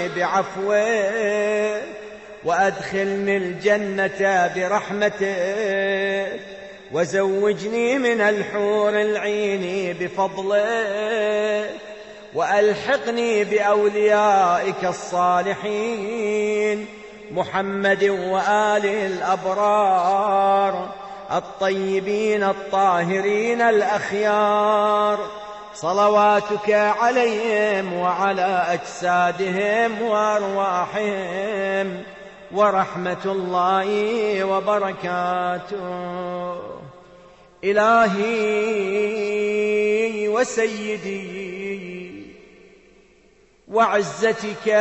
بعفوك، وأدخلني الجنة برحمتك، وزوجني من الحور العين بفضلك، وألحقني بأوليائك الصالحين محمد وآله الأبرار الطيبين الطاهرين الأخيار، صلواتك عليهم وعلى أجسادهم وأرواحهم ورحمة الله وبركاته. إلهي وسيدي وعزتك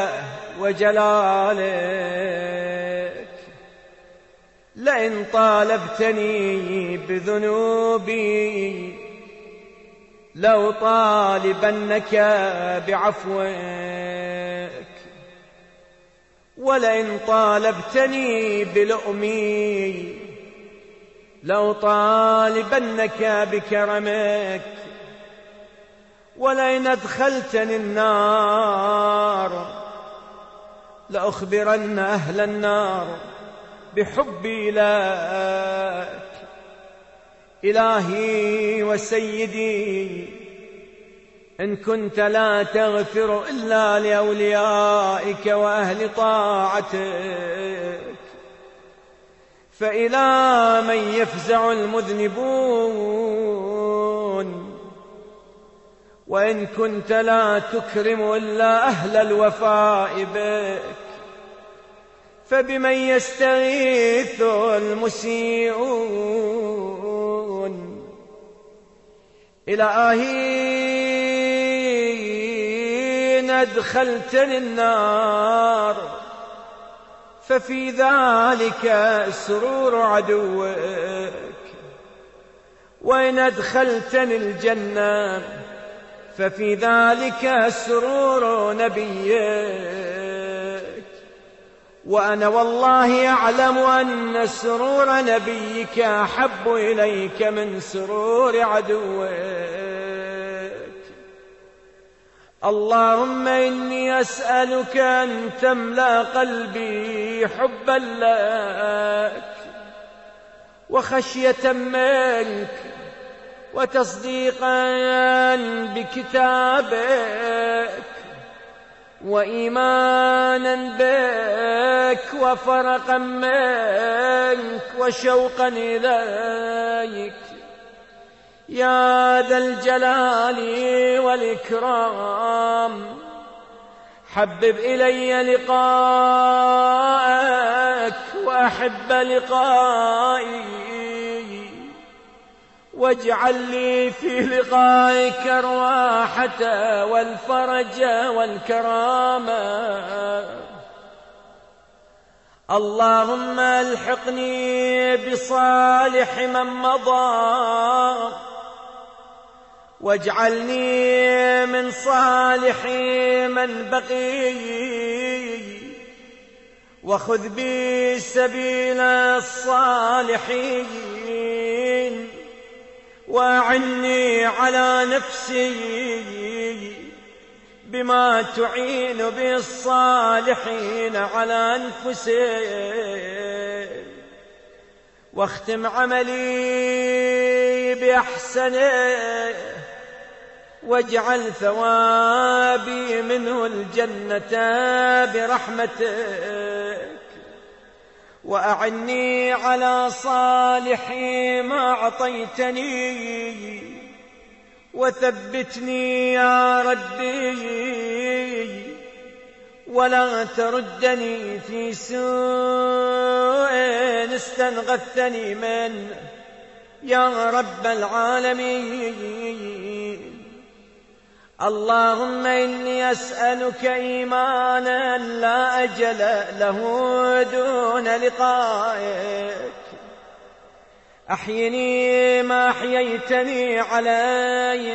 وجلالك، لئن طالبتني بذنوبي لو طالبنك بعفوك، ولئن طالبتني بلؤمي لو طالبنك بكرمك، ولئن أدخلتني النار لأخبرن أهل النار بحبي لك. إلهي وسيدي، إن كنت لا تغفر إلا لأوليائك وأهل طاعتك، فإلى من يفزع المذنبون؟ وإن كنت لا تكرم إلا أهل الوفاء بك، فبمن يستغيث المسيئون؟ إلهي إن أدخلتني النار ففي ذلك سرور عدوك، وإن أدخلتني الجنة ففي ذلك سرور نبيك، وأنا والله أعلم أن سرور نبيك أحب إليك من سرور عدوك. اللهم إني أسألك أن تملأ قلبي حبا لك وخشية منك وتصديقا بكتابك وإيمانا بك وفرقا منك وشوقا إليك يا ذا الجلال والإكرام. حبب إلي لقاءك وأحب لقائي واجعل لي في لقائك الراحة والفرج والكرامة. اللهم الحقني بصالح من مضى واجعلني من صالح من بقي وخذ بي سبيل الصالحين وأعني على نفسي بما تعين به الصالحين على أنفسهم واختم عملي بأحسنه واجعل ثوابي منه الجنة برحمتك وأعني على صالح ما أعطيتني وثبتني يا ربي ولا تردني في سوء استنغثني منه يا رب العالمين. اللهم إني أسألك إيمانا لا أجل له دون لقائك. أحيني ما أحييتني عليه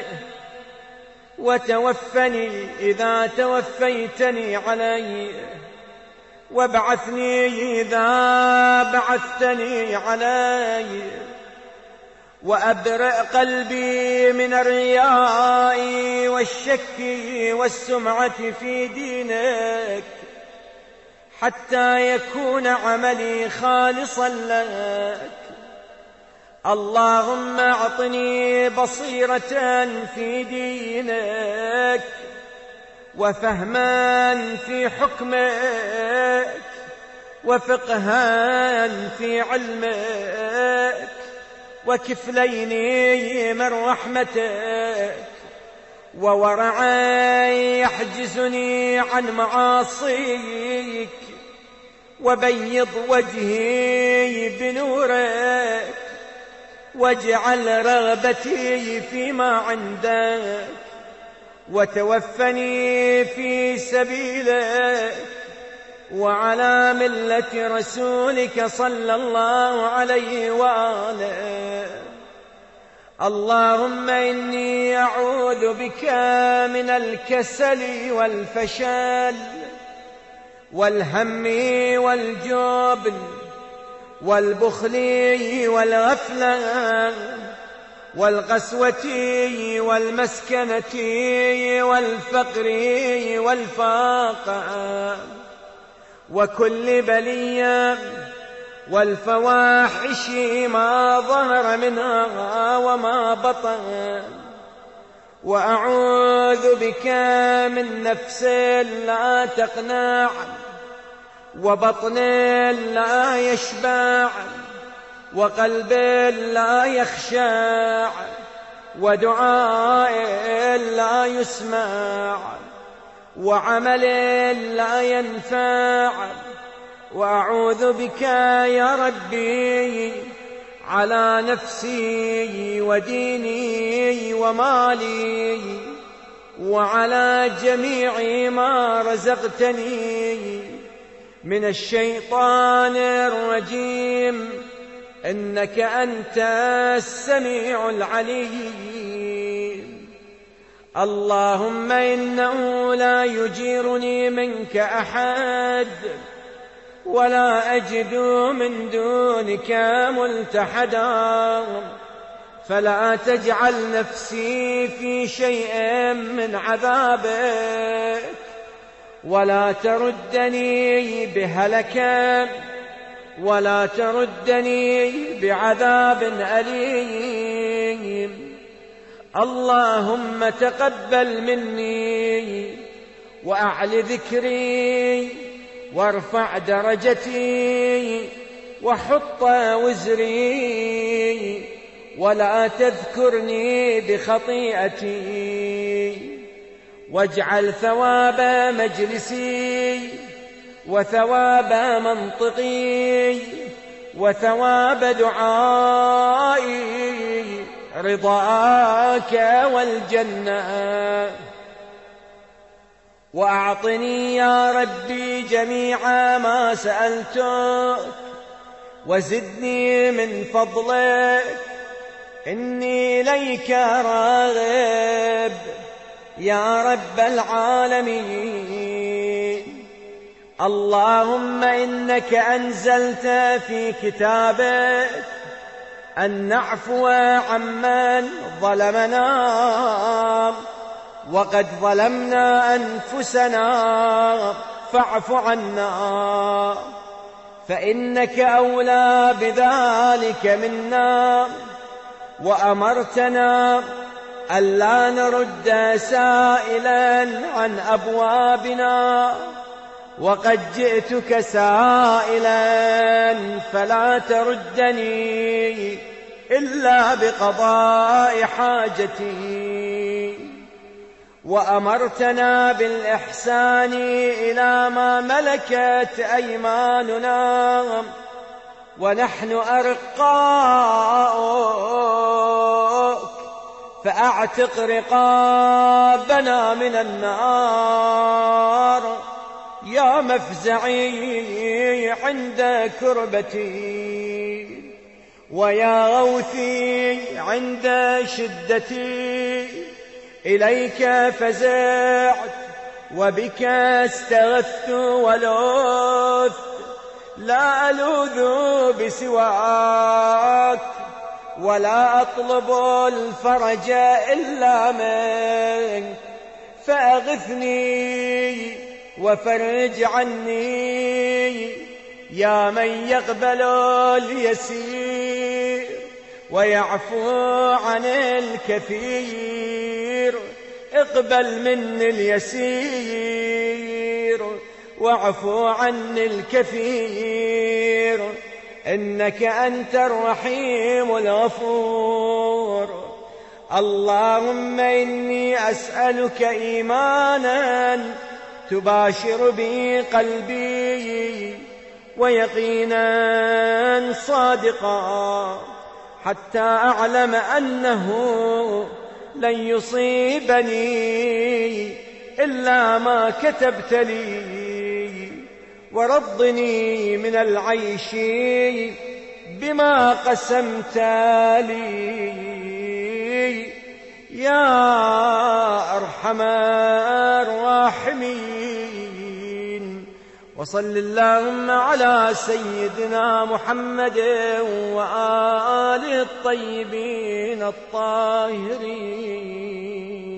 وتوفني إذا توفيتني عليه وابعثني إذا بعثتني عليه وأبرئ قلبي من الرياء والشك والسمعة في دينك حتى يكون عملي خالصا لك. اللهم أعطني بصيرة في دينك وفهما في حكمك وفقها في علمك وكفلين من رحمتك وورعا يحجزني عن معاصيك وبيض وجهي بنورك واجعل رغبتي فيما عندك وتوفني في سبيلك وعلى ملة رسولك صلى الله عليه وآله. اللهم إني أعوذ بك من الكسل والفشل والهم والجبن والبخل والغفلة والقسوة والمسكنة والفقر والفاقة وكل بلية والفواحش ما ظهر منها وما بطن. وأعوذ بك من نفس لا تقنع وبطن لا يشبع وقلب لا يخشع ودعاء لا يسمع وعمل لا ينفع. وأعوذ بك يا ربي على نفسي وديني ومالي وعلى جميع ما رزقتني من الشيطان الرجيم إنك أنت السميع العليم. اللهم إنه لا يجيرني منك أحد ولا أجد من دونك ملتحدا فلا تجعل نفسي في شيء من عذابك، ولا تردني بهلكة، ولا تردني بعذاب أليم. اللهم تقبل مني وأعل ذكري وارفع درجتي وحط وزري، ولا تذكرني بخطيئتي، واجعل ثواب مجلسي وثواب منطقي وثواب دعائي رضاك والجنة. وأعطني يا ربي جميع ما سألتك، وزدني من فضلك، إني إليك راغب يا رب العالمين. اللهم إنك أنزلت في كتابك أن نعفو عمن ظلمنا، وقد ظلمنا أنفسنا فاعف عنا، فإنك أولى بذلك منا. وأمرتنا ألا نرد سائلا عن أبوابنا، وقد جئتك سائلا فلا تردني إلا بقضاء حاجتي. وأمرتنا بالإحسان إلى ما ملكت أيماننا، ونحن أرقاؤك فأعتق رقابنا من النار. يا مفزعي عند كربتي، ويا غوثي عند شدتي، إليك فزعت وبك استغثت ولذت، لا ألوذ بسواك، ولا أطلب الفرج إلا منك، فأغثني وفرج عني يا من يقبل اليسير ويعفو عن الكثير. اقبل مني اليسير واعفو عن الكثير، إنك أنت الرحيم الغفور. اللهم إني أسألك إيمانا تباشر به قلبي، ويقينا صادقا، حتى أعلم أنه لن يصيبني إلا ما كتبت لي، ورضني من العيش بما قسمت لي يا أرحم الراحمين. وصل اللهم على سيدنا محمد وآله الطيبين الطاهرين.